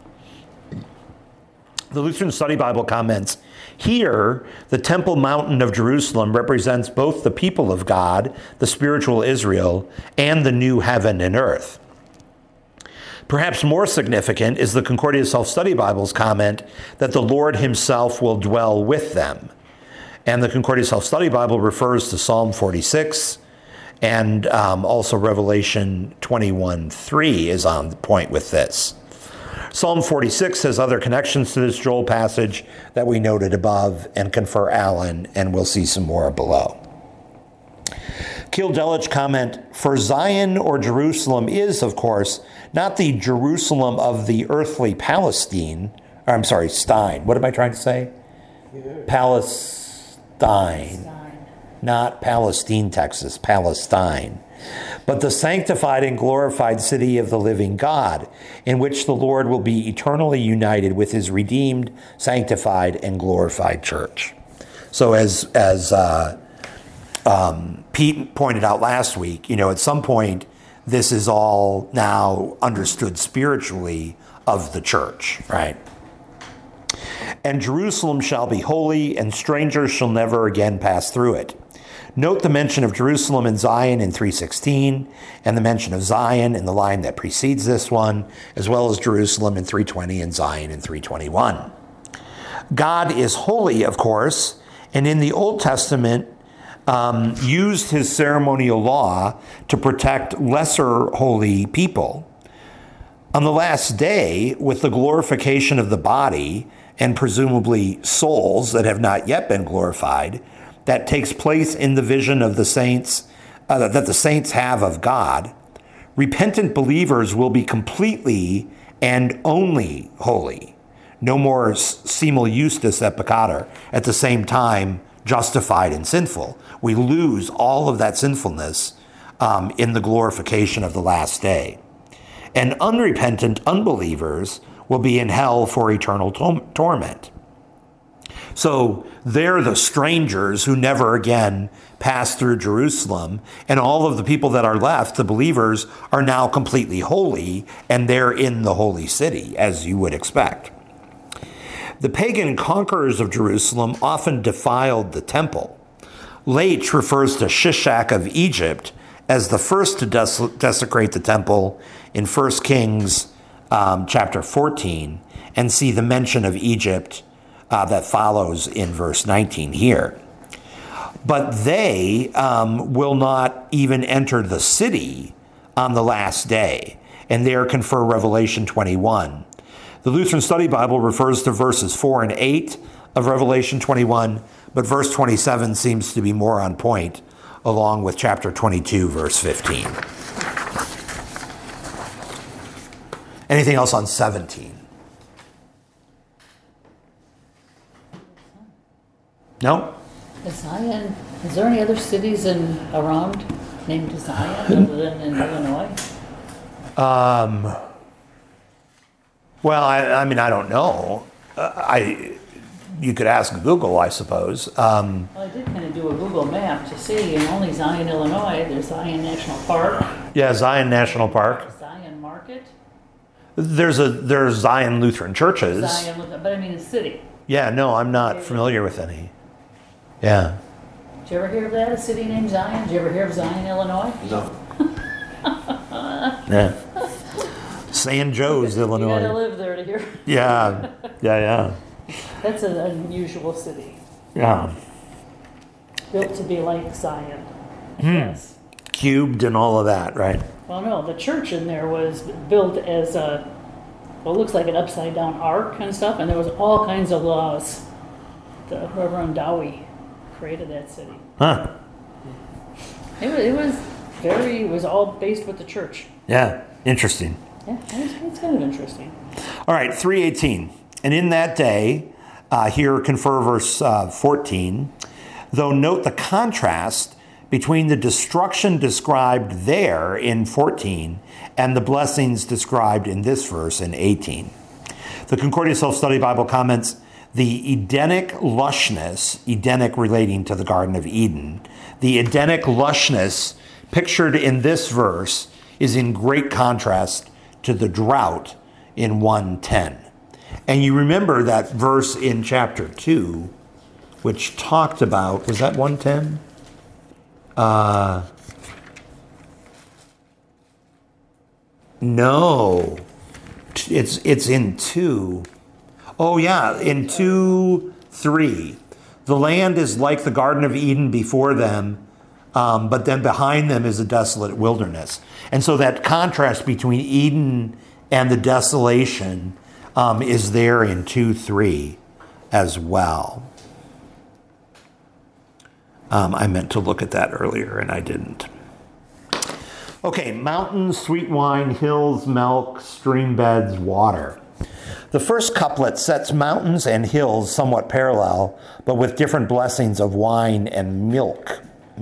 The Lutheran Study Bible comments, here, the Temple Mountain of Jerusalem represents both the people of God, the spiritual Israel, and the new heaven and earth. Perhaps more significant is the Concordia Self-Study Bible's comment that the Lord himself will dwell with them. And the Concordia Self-Study Bible refers to Psalm 46, and also Revelation 21:3 is on point with this. Psalm 46 has other connections to this Joel passage that we noted above and confer Allen, and we'll see some more below. Keil Delitzsch comment, for Zion or Jerusalem is, of course, not the Jerusalem of the earthly Stein. What am I trying to say? Palestine. Not Palestine, Texas, Palestine. But the sanctified and glorified city of the living God, in which the Lord will be eternally united with his redeemed, sanctified, and glorified church. So as Pete pointed out last week, at some point, this is all now understood spiritually of the church, right? And Jerusalem shall be holy, and strangers shall never again pass through it. Note the mention of Jerusalem and Zion in 3:16, and the mention of Zion in the line that precedes this one, as well as Jerusalem in 3:20 and Zion in 3:21. God is holy, of course, and in the Old Testament used his ceremonial law to protect lesser holy people. On the last day, with the glorification of the body, and presumably souls that have not yet been glorified, that takes place in the vision of the saints, that the saints have of God, repentant believers will be completely and only holy. No more simul justus et peccator, at the same time justified and sinful. We lose all of that sinfulness in the glorification of the last day. And unrepentant unbelievers will be in hell for eternal torment. So they're the strangers who never again pass through Jerusalem, and all of the people that are left, the believers, are now completely holy, and they're in the holy city, as you would expect. The pagan conquerors of Jerusalem often defiled the temple. Laich refers to Shishak of Egypt as the first to desecrate the temple in 1 Kings chapter 14, and see the mention of Egypt that follows in verse 19 here. But they will not even enter the city on the last day, and there confer Revelation 21. The Lutheran Study Bible refers to verses 4 and 8 of Revelation 21, but verse 27 seems to be more on point, along with chapter 22, verse 15. Anything else on 17? No? Zion, is there any other cities around named Zion other than in Illinois? Well, I mean, I don't know. You could ask Google, I suppose. Well, I did kind of do a Google map to see, and only Zion, Illinois. There's Zion National Park. Yeah, Zion National Park. Zion Market. There's Zion Lutheran churches. Zion, but I mean the city. Yeah, no, I'm not familiar with any. Yeah. Did you ever hear of that? A city named Zion? Did you ever hear of Zion, Illinois? No. Yeah. San Joe's, Illinois. You gotta live there to hear. Yeah. That's an unusual city. Yeah. Built to be like Zion. Yes. Cubed and all of that, right? Well, no, the church in there was built as it looks like an upside down ark and stuff, and there was all kinds of laws. The Reverend Dowie created that city. Huh. It was all based with the church. Yeah. Interesting. Yeah, it's kind of interesting. All right, 3:18. And in that day, here confer verse 14, though note the contrast between the destruction described there in 14 and the blessings described in this verse in 18. The Concordia Self-Study Bible comments, the Edenic lushness, Edenic relating to the Garden of Eden, the Edenic lushness pictured in this verse is in great contrast to the drought in 1:10. And you remember that verse in chapter 2, which talked about, was that 1:10? No. It's in 2. Oh, yeah, in 2:3. The land is like the Garden of Eden before them, but then behind them is a desolate wilderness. And so that contrast between Eden and the desolation is there in 2:3 as well. I meant to look at that earlier and I didn't. Okay, mountains, sweet wine, hills, milk, stream beds, water. The first couplet sets mountains and hills somewhat parallel, but with different blessings of wine and milk.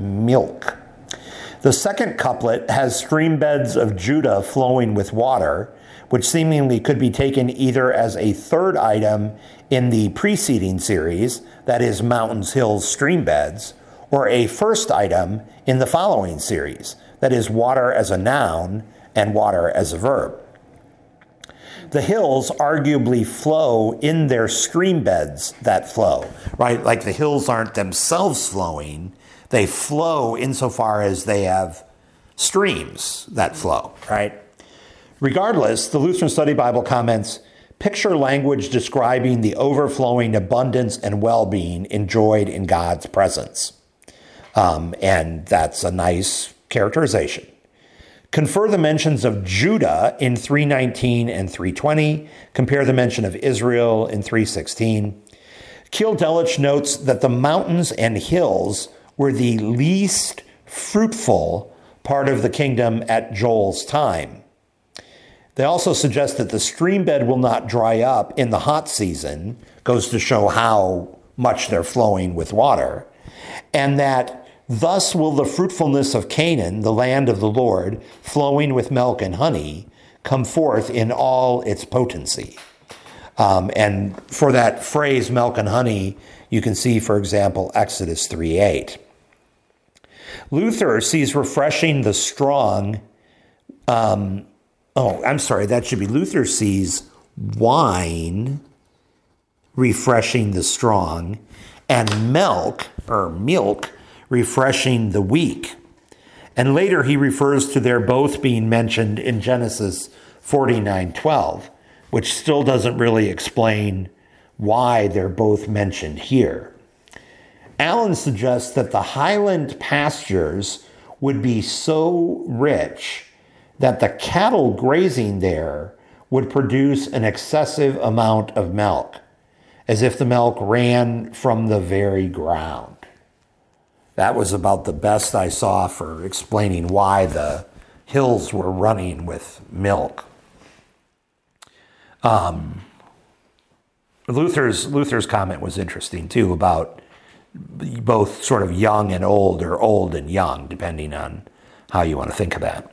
The second couplet has stream beds of Judah flowing with water, which seemingly could be taken either as a third item in the preceding series, that is mountains, hills, stream beds, or a first item in the following series, that is water as a noun and water as a verb. The hills arguably flow in their stream beds that flow, right? Like the hills aren't themselves flowing, they flow insofar as they have streams that flow, right? Regardless, the Lutheran Study Bible comments, picture language describing the overflowing abundance and well-being enjoyed in God's presence. And that's a nice characterization. Confer the mentions of Judah in 3:19 and 3:20. Compare the mention of Israel in 3:16. Keil Delitzsch notes that the mountains and hills were the least fruitful part of the kingdom at Joel's time. They also suggest that the stream bed will not dry up in the hot season, goes to show how much they're flowing with water, and that Thus will the fruitfulness of Canaan, the land of the Lord, flowing with milk and honey, come forth in all its potency. And for that phrase, milk and honey, you can see, for example, Exodus 3:8. Luther sees refreshing the strong. That should be Luther sees wine refreshing the strong and milk refreshing the weak. And later he refers to their both being mentioned in Genesis 49:12, which still doesn't really explain why they're both mentioned here. Allen suggests that the highland pastures would be so rich that the cattle grazing there would produce an excessive amount of milk, as if the milk ran from the very ground. That was about the best I saw for explaining why the hills were running with milk. Luther's comment was interesting too, about both sort of young and old, or old and young, depending on how you want to think of that.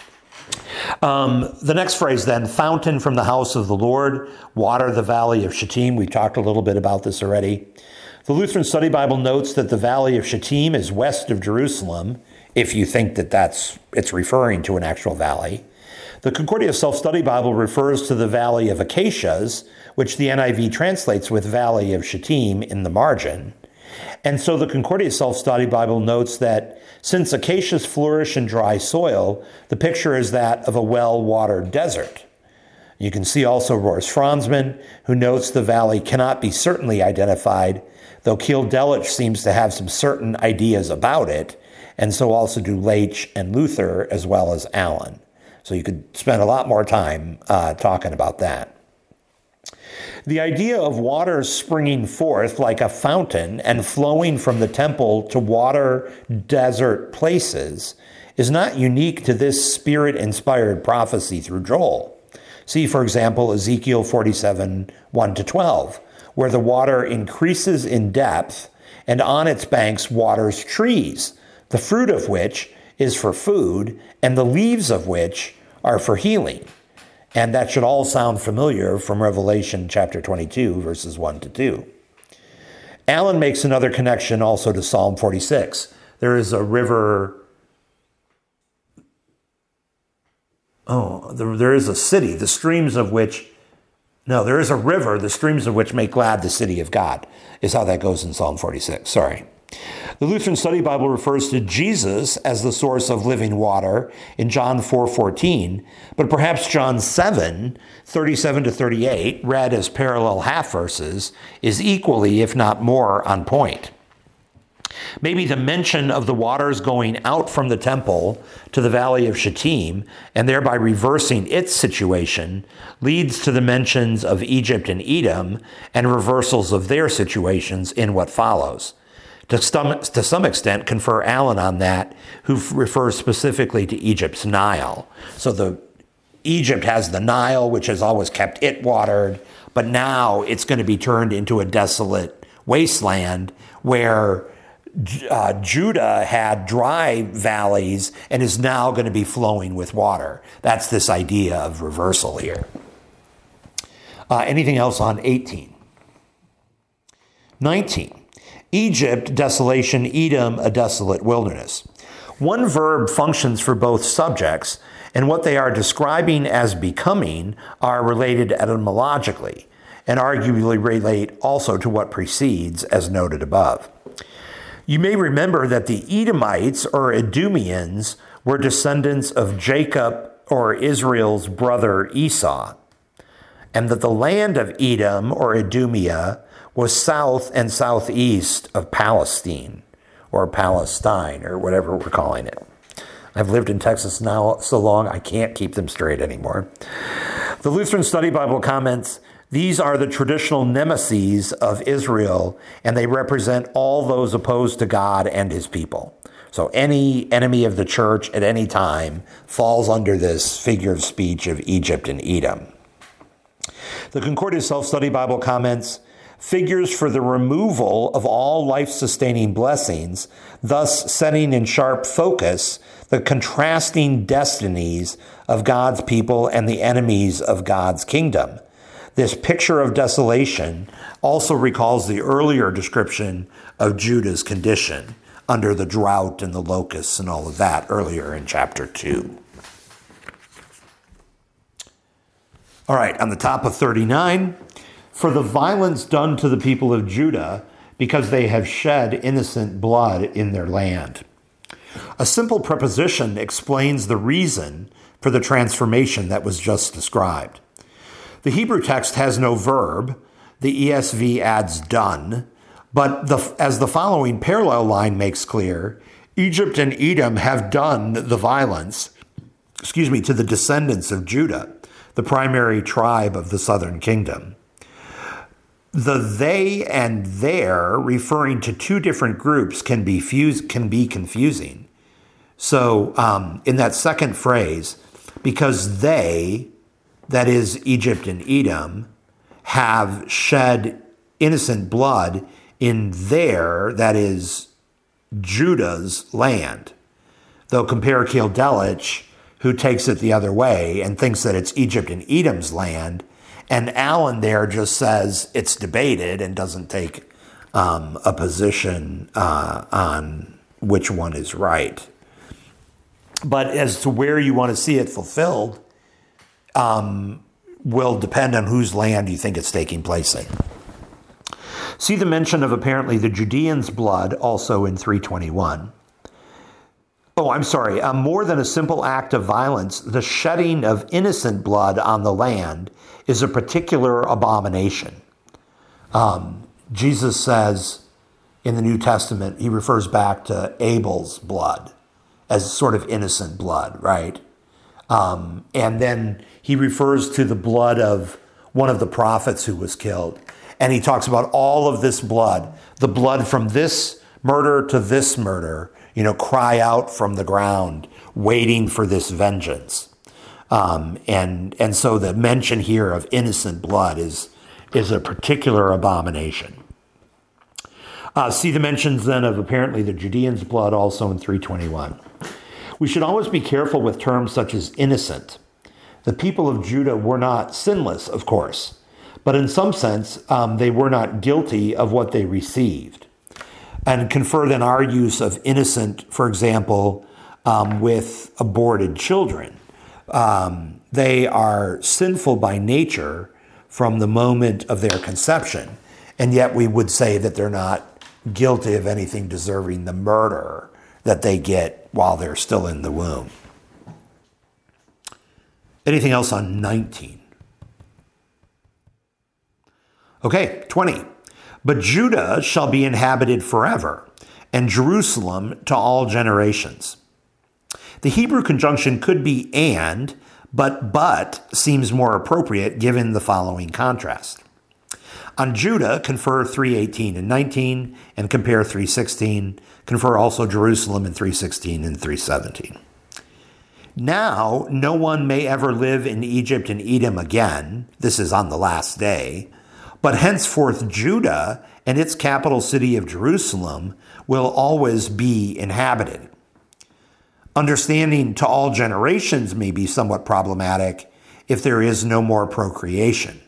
The next phrase then, fountain from the house of the Lord, water the valley of Shittim. We talked a little bit about this already. The Lutheran Study Bible notes that the valley of Shittim is west of Jerusalem, if you think that it's referring to an actual valley. The Concordia Self-Study Bible refers to the valley of Acacias, which the NIV translates with valley of Shittim in the margin. And so the Concordia Self-Study Bible notes that since acacias flourish in dry soil, the picture is that of a well-watered desert. You can see also Roars Franzmann, who notes the valley cannot be certainly identified, though Kiel Delitzsch seems to have some certain ideas about it, and so also do Leitch and Luther, as well as Allen. So you could spend a lot more time talking about that. The idea of water springing forth like a fountain and flowing from the temple to water desert places is not unique to this Spirit-inspired prophecy through Joel. See, for example, Ezekiel 47, 1-12, where the water increases in depth and on its banks waters trees, the fruit of which is for food and the leaves of which are for healing. And that should all sound familiar from Revelation chapter 22, verses 1-2. Allen makes another connection also to Psalm 46. There is a river. There is a city, the streams of which. No, there is a river, the streams of which make glad the city of God, is how that goes in Psalm 46. Sorry. The Lutheran Study Bible refers to Jesus as the source of living water in John 4:14, but perhaps John 7, 37-38, read as parallel half verses, is equally, if not more, on point. Maybe the mention of the waters going out from the temple to the valley of Shittim, and thereby reversing its situation, leads to the mentions of Egypt and Edom and reversals of their situations in what follows. To some extent, confer Allen on that, who refers specifically to Egypt's Nile. So Egypt has the Nile, which has always kept it watered, but now it's going to be turned into a desolate wasteland where Judah had dry valleys and is now going to be flowing with water. That's this idea of reversal here. Anything else on 18? 19. Egypt, desolation, Edom, a desolate wilderness. One verb functions for both subjects, and what they are describing as becoming are related etymologically, and arguably relate also to what precedes, as noted above. You may remember that the Edomites, or Edomians, were descendants of Jacob, or Israel's brother Esau, and that the land of Edom, or Idumea, was south and southeast of Palestine, or Palestine, or whatever we're calling it. I've lived in Texas now so long, I can't keep them straight anymore. The Lutheran Study Bible comments, these are the traditional nemeses of Israel, and they represent all those opposed to God and his people. So any enemy of the church at any time falls under this figure of speech of Egypt and Edom. The Concordia Self-Study Bible comments, figures for the removal of all life-sustaining blessings, thus setting in sharp focus the contrasting destinies of God's people and the enemies of God's kingdom. This picture of desolation also recalls the earlier description of Judah's condition under the drought and the locusts and all of that earlier in chapter 2. All right, on the top of 39, for the violence done to the people of Judah because they have shed innocent blood in their land. A simple preposition explains the reason for the transformation that was just described. The Hebrew text has no verb. The ESV adds done. But as the following parallel line makes clear, Egypt and Edom have done the violence, to the descendants of Judah, the primary tribe of the southern kingdom. The they and their, referring to two different groups, can be confusing. So in that second phrase, because they, that is Egypt and Edom, have shed innocent blood in their, that is Judah's land. Though compare Kildelich, who takes it the other way and thinks that it's Egypt and Edom's land, and Allen there just says it's debated and doesn't take a position on which one is right. But as to where you want to see it fulfilled will depend on whose land you think it's taking place in. See the mention of apparently the Judeans' blood also in 321. More than a simple act of violence, the shedding of innocent blood on the land is a particular abomination. Jesus says in the New Testament, he refers back to Abel's blood as sort of innocent blood, right? And then he refers to the blood of one of the prophets who was killed. And he talks about all of this blood, the blood from this murder to this murder, cry out from the ground, waiting for this vengeance. And so the mention here of innocent blood is a particular abomination. See the mentions then of apparently the Judeans' blood also in 321. We should always be careful with terms such as innocent. The people of Judah were not sinless, of course, but in some sense, they were not guilty of what they received. And confer then our use of innocent, for example, with aborted children. They are sinful by nature from the moment of their conception, and yet we would say that they're not guilty of anything deserving the murder that they get while they're still in the womb. Anything else on 19? Okay, 20. But Judah shall be inhabited forever, and Jerusalem to all generations. The Hebrew conjunction could be and, but seems more appropriate given the following contrast. On Judah, confer 3:18 and 19, and compare 3:16. Confer also Jerusalem in 3:16 and 3:17. Now, no one may ever live in Egypt and Edom again. This is on the last day. But henceforth Judah and its capital city of Jerusalem will always be inhabited. Understanding to all generations may be somewhat problematic if there is no more procreation.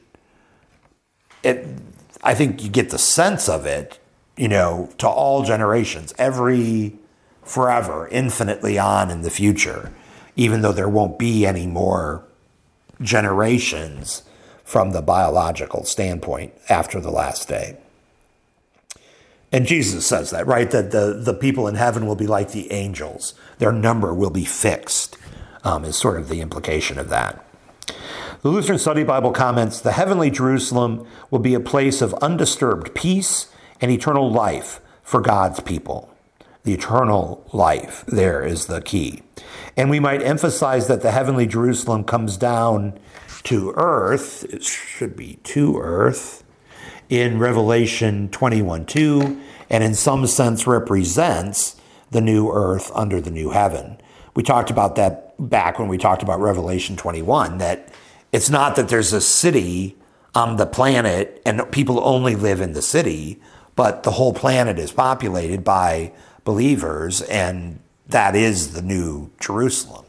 I think you get the sense of it, to all generations, forever, infinitely on in the future, even though there won't be any more generations from the biological standpoint after the last day. And Jesus says that, right? That the people in heaven will be like the angels. Their number will be fixed, is sort of the implication of that. The Lutheran Study Bible comments, the heavenly Jerusalem will be a place of undisturbed peace and eternal life for God's people. The eternal life there is the key. And we might emphasize that the heavenly Jerusalem comes down to earth, it should be to earth, in Revelation 21:2, and in some sense represents the new earth under the new heaven. We talked about that back when we talked about Revelation 21, that it's not that there's a city on the planet, and people only live in the city, but the whole planet is populated by believers, and that is the new Jerusalem.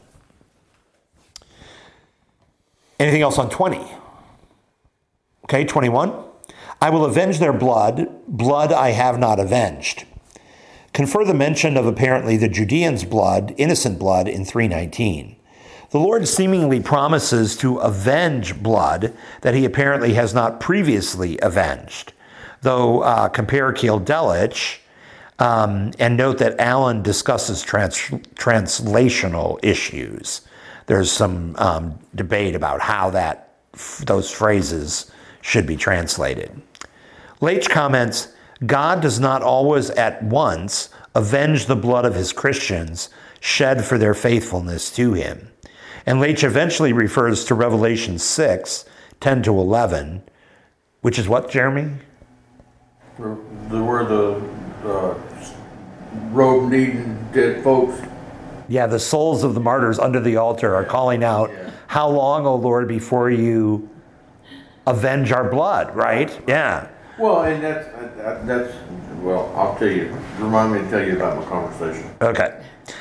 Anything else on 20? Okay, 21. I will avenge their blood. Blood I have not avenged. Confer the mention of apparently the Judeans' blood, innocent blood, in 3:19. The Lord seemingly promises to avenge blood that he apparently has not previously avenged. Though compare Keil Delitzsch and note that Allen discusses translational issues. There's some debate about how those phrases should be translated. Leitch comments, God does not always at once avenge the blood of his Christians shed for their faithfulness to him. And Leitch eventually refers to Revelation 6, 10 to 11, which is what, Jeremy? Where the robe-needing dead folks. Yeah, the souls of the martyrs under the altar are calling out, how long, O Lord, before you avenge our blood, right? Yeah. Well, and that's well, I'll tell you. Remind me to tell you about my conversation. Okay.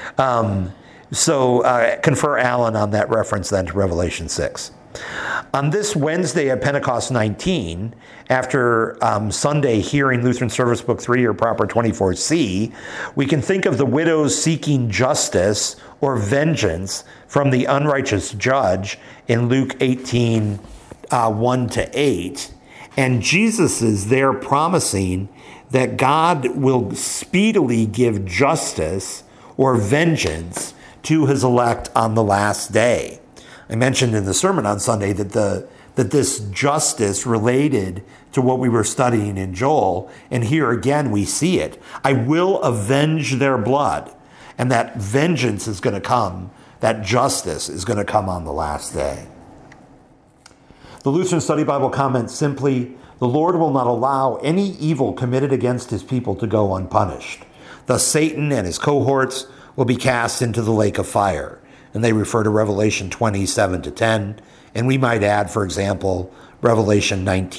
So confer Allen on that reference then to Revelation 6. On this Wednesday of Pentecost 19, after Sunday hearing Lutheran Service Book 3 or Proper 24C, we can think of the widows seeking justice or vengeance from the unrighteous judge in Luke 18, 1 to 8. And Jesus is there promising that God will speedily give justice or vengeance to his elect on the last day. I mentioned in the sermon on Sunday that this justice related to what we were studying in Joel, and here again we see it. I will avenge their blood, and that vengeance is going to come, that justice is going to come on the last day. The Lutheran Study Bible comments simply, the Lord will not allow any evil committed against his people to go unpunished. Thus Satan and his cohorts will be cast into the lake of fire. And they refer to Revelation 27 to 10. And we might add, for example, Revelation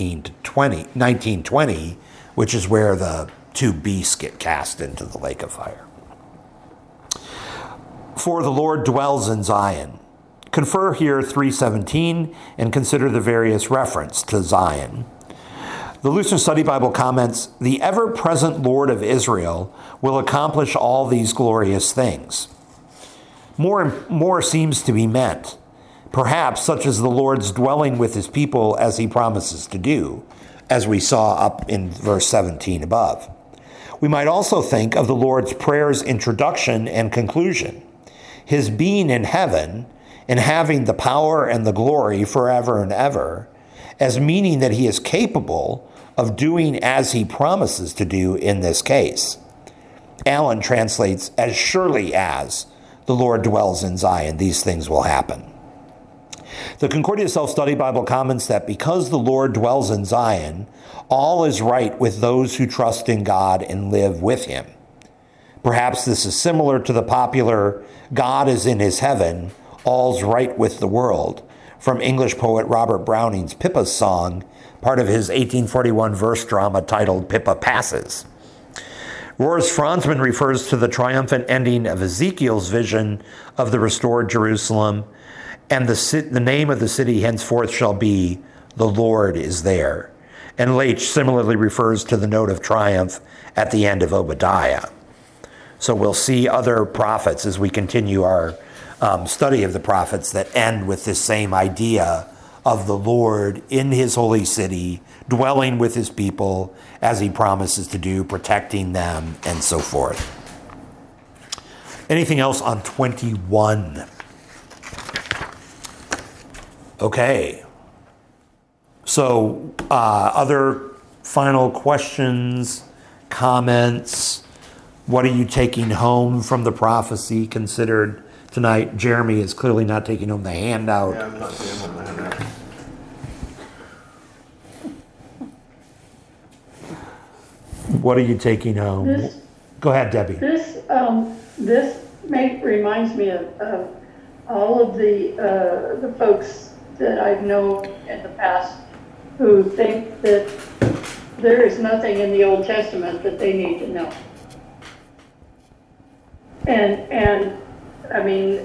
19:20, which is where the two beasts get cast into the lake of fire. For the Lord dwells in Zion. Confer here 3:17 and consider the various reference to Zion. The Lutheran Study Bible comments, the ever-present Lord of Israel will accomplish all these glorious things. More seems to be meant, perhaps such as the Lord's dwelling with his people as he promises to do, as we saw up in verse 17 above. We might also think of the Lord's Prayer's introduction and conclusion, his being in heaven and having the power and the glory forever and ever, as meaning that he is capable of doing as he promises to do in this case. Allen translates, as surely as the Lord dwells in Zion, these things will happen. The Concordia Self-Study Bible comments that because the Lord dwells in Zion, all is right with those who trust in God and live with him. Perhaps this is similar to the popular God is in his heaven, all's right with the world, from English poet Robert Browning's Pippa's Song, part of his 1841 verse drama titled Pippa Passes. Roars Franzmann refers to the triumphant ending of Ezekiel's vision of the restored Jerusalem, and the name of the city henceforth shall be, the Lord is there. And Leitch similarly refers to the note of triumph at the end of Obadiah. So we'll see other prophets as we continue our study of the prophets that end with this same idea of the Lord in his holy city, dwelling with his people as he promises to do, protecting them, and so forth. Anything else on 21? Okay. So, other final questions, comments? What are you taking home from the prophecy considered tonight? Jeremy is clearly not taking home the handout. Yeah, I'm not taking home the handout. What are you taking home? Go ahead, Debbie. This reminds me of all of the folks that I've known in the past who think that there is nothing in the Old Testament that they need to know. And I mean,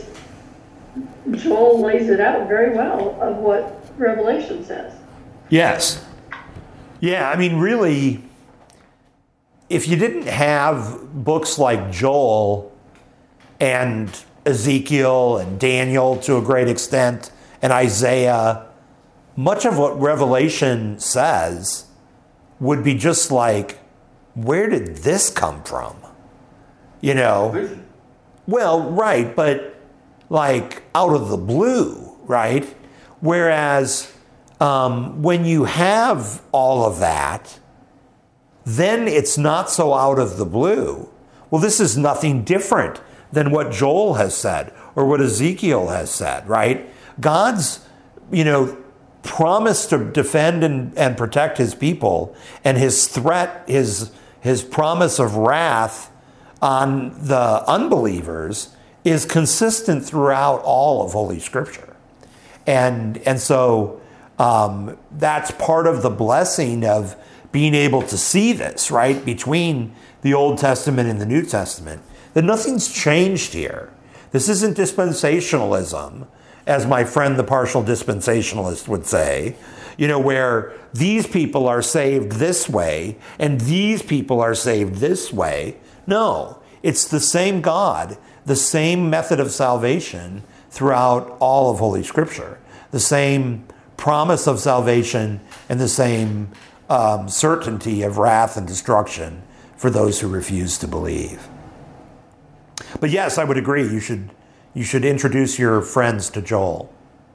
Joel lays it out very well of what Revelation says. Yes. Yeah, I mean, really, if you didn't have books like Joel and Ezekiel and Daniel to a great extent and Isaiah, much of what Revelation says would be just like, where did this come from? You know? Vision. Well, right, but like out of the blue, right? Whereas when you have all of that, then it's not so out of the blue. Well, this is nothing different than what Joel has said or what Ezekiel has said, right? God's, promise to defend and protect his people, and his threat, his promise of wrath on the unbelievers is consistent throughout all of Holy Scripture. And so that's part of the blessing of being able to see this, right, between the Old Testament and the New Testament, that nothing's changed here. This isn't dispensationalism, as my friend the partial dispensationalist would say, where these people are saved this way and these people are saved this way. No, it's the same God, the same method of salvation throughout all of Holy Scripture, the same promise of salvation and the same certainty of wrath and destruction for those who refuse to believe. But yes, I would agree. You should introduce your friends to Joel.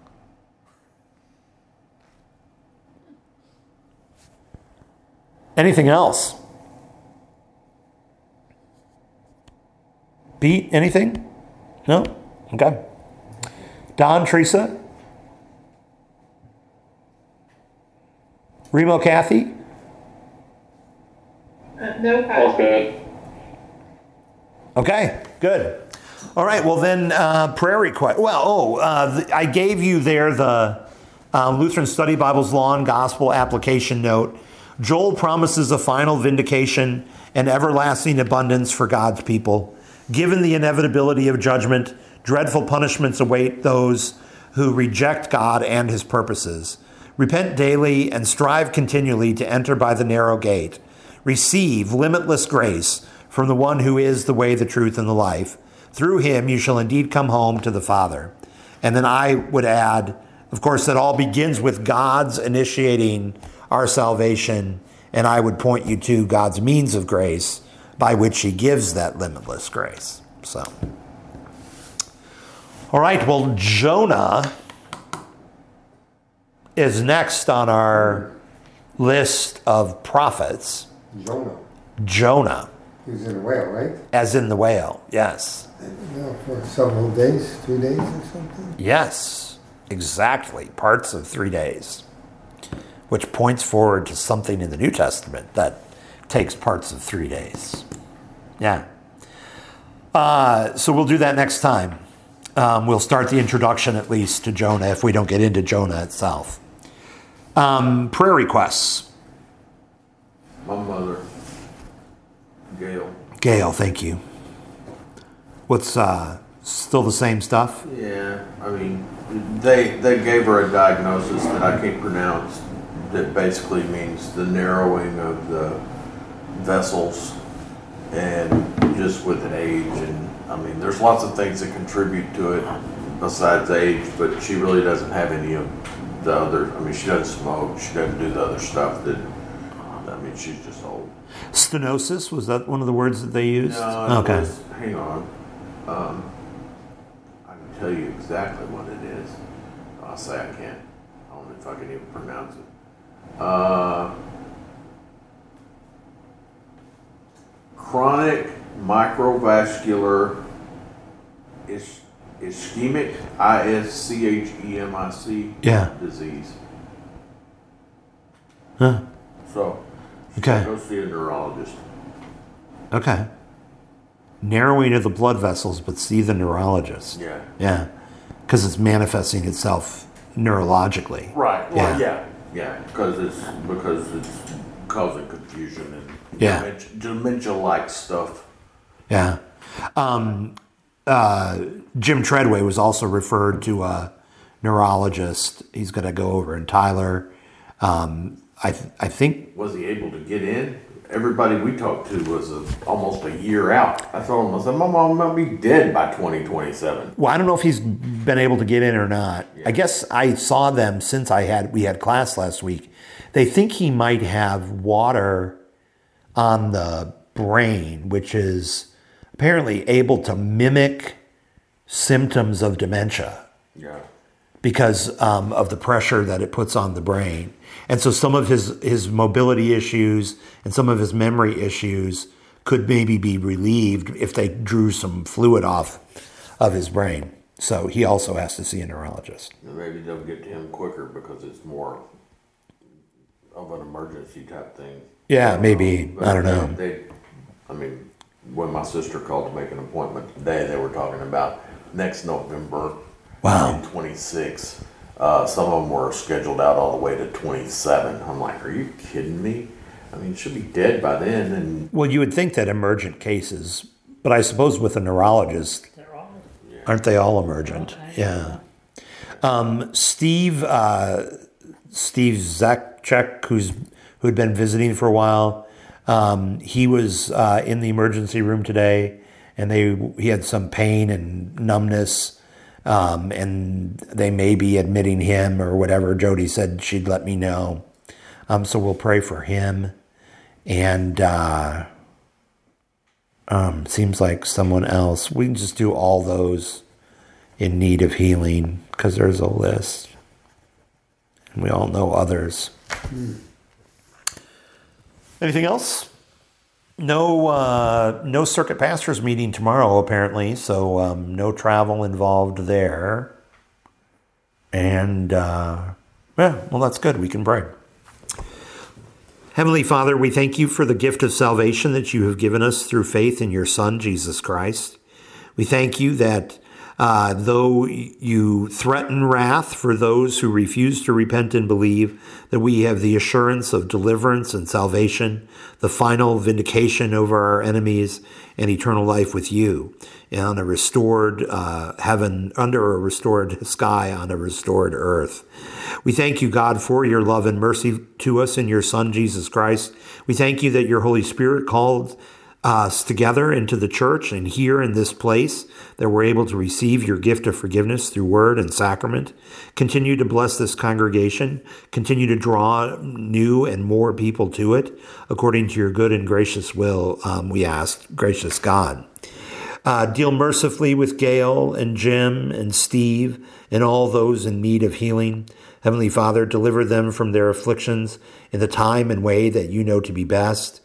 Anything else? Pete, anything? No? Okay. Don, Teresa? Remo, Kathy? No question. Okay. Okay, good. All right, well then, prayer request. I gave you there the Lutheran Study Bibles Law and Gospel application note. Joel promises a final vindication and everlasting abundance for God's people. Given the inevitability of judgment, dreadful punishments await those who reject God and his purposes. Repent daily and strive continually to enter by the narrow gate. Receive limitless grace from the one who is the way, the truth, and the life. Through him you shall indeed come home to the Father. And then I would add, of course, that all begins with God's initiating our salvation, and I would point you to God's means of grace by which he gives that limitless grace. So, all right, well, Jonah is next on our list of prophets. Jonah. He's in a whale, right? As in the whale, yes. For several days, 3 days or something? Yes, exactly. Parts of 3 days, which points forward to something in the New Testament that takes parts of 3 days. Yeah. So we'll do that next time. We'll start the introduction at least to Jonah if we don't get into Jonah itself. Prayer requests. My mother, Gail, thank you. What's still the same stuff? Yeah, I mean, they gave her a diagnosis that I can't pronounce that basically means the narrowing of the vessels and just with an age. And I mean, there's lots of things that contribute to it besides age, but she really doesn't have any of the other. I mean, she doesn't smoke, she doesn't do the other stuff that, I mean, she's just old. Stenosis, was that one of the words that they used? No, okay. Hang on. I can tell you exactly what it is. I'll say I can't. I don't know if I can even pronounce it. Chronic microvascular ischemic, ISCHEMIC Yeah. disease. Huh. So, Okay. go see a neurologist. Okay. Narrowing of the blood vessels, but see the neurologist. Yeah. Yeah. Because it's manifesting itself neurologically. Right. Well, yeah. Yeah, because it's causing confusion and Yeah. dementia-like stuff. Yeah. Jim Treadway was also referred to a neurologist. He's going to go over in Tyler. I think. Was he able to get in? Everybody we talked to was almost a year out. I told him, I said, my mom might be dead by 2027. Well, I don't know if he's been able to get in or not. Yeah. I guess I saw them since we had class last week. They think he might have water on the brain, which is apparently able to mimic symptoms of dementia. Yeah. Because of the pressure that it puts on the brain. And so some of his mobility issues and some of his memory issues could maybe be relieved if they drew some fluid off of his brain. So he also has to see a neurologist. And maybe they'll get to him quicker because it's more of an emergency type thing. Yeah, maybe. But I don't know. When my sister called to make an appointment today, they were talking about next November. Wow. In 26. Some of them were scheduled out all the way to 27. I'm like, are you kidding me? I mean, should be dead by then. And Well, you would think that emergent cases, but I suppose with a neurologist, aren't they all emergent? Yeah. Steve Zakchek, who'd been visiting for a while, he was in the emergency room today, and he had some pain and numbness. And they may be admitting him or whatever. Jody said she'd let me know. So we'll pray for him. And seems like someone else. We can just do all those in need of healing because there's a list. And we all know others. Anything else? No circuit pastors meeting tomorrow, apparently, so no travel involved there. And, well, that's good. We can pray. Heavenly Father, we thank you for the gift of salvation that you have given us through faith in your Son, Jesus Christ. We thank you that though you threaten wrath for those who refuse to repent and believe, that we have the assurance of deliverance and salvation, the final vindication over our enemies, and eternal life with you on a restored heaven, under a restored sky, on a restored earth. We thank you, God, for your love and mercy to us in your Son, Jesus Christ. We thank you that your Holy Spirit called us together into the church and here in this place, that we're able to receive your gift of forgiveness through word and sacrament. Continue to bless this congregation. Continue to draw new and more people to it, according to your good and gracious will, we ask, gracious God. Deal mercifully with Gail and Jim and Steve and all those in need of healing. Heavenly Father, deliver them from their afflictions in the time and way that you know to be best.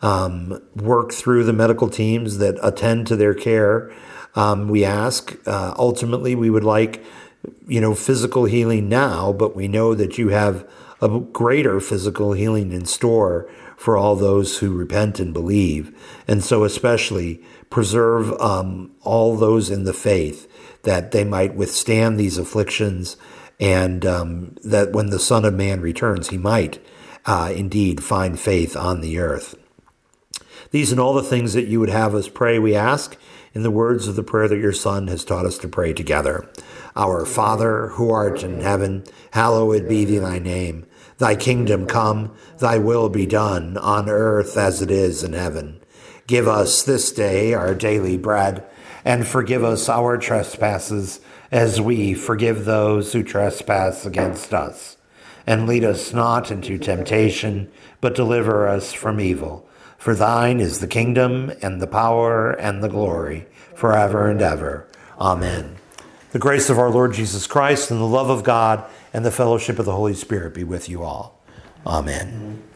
Work through the medical teams that attend to their care. We ask, ultimately, we would like, physical healing now, but we know that you have a greater physical healing in store for all those who repent and believe. And so especially preserve all those in the faith, that they might withstand these afflictions, and that when the Son of Man returns, he might indeed find faith on the earth. These and all the things that you would have us pray, we ask in the words of the prayer that your Son has taught us to pray together. Our Father, who art in heaven, hallowed be thy name. Thy kingdom come, thy will be done, on earth as it is in heaven. Give us this day our daily bread, and forgive us our trespasses, as we forgive those who trespass against us. And lead us not into temptation, but deliver us from evil. For thine is the kingdom and the power and the glory forever and ever. Amen. The grace of our Lord Jesus Christ and the love of God and the fellowship of the Holy Spirit be with you all. Amen.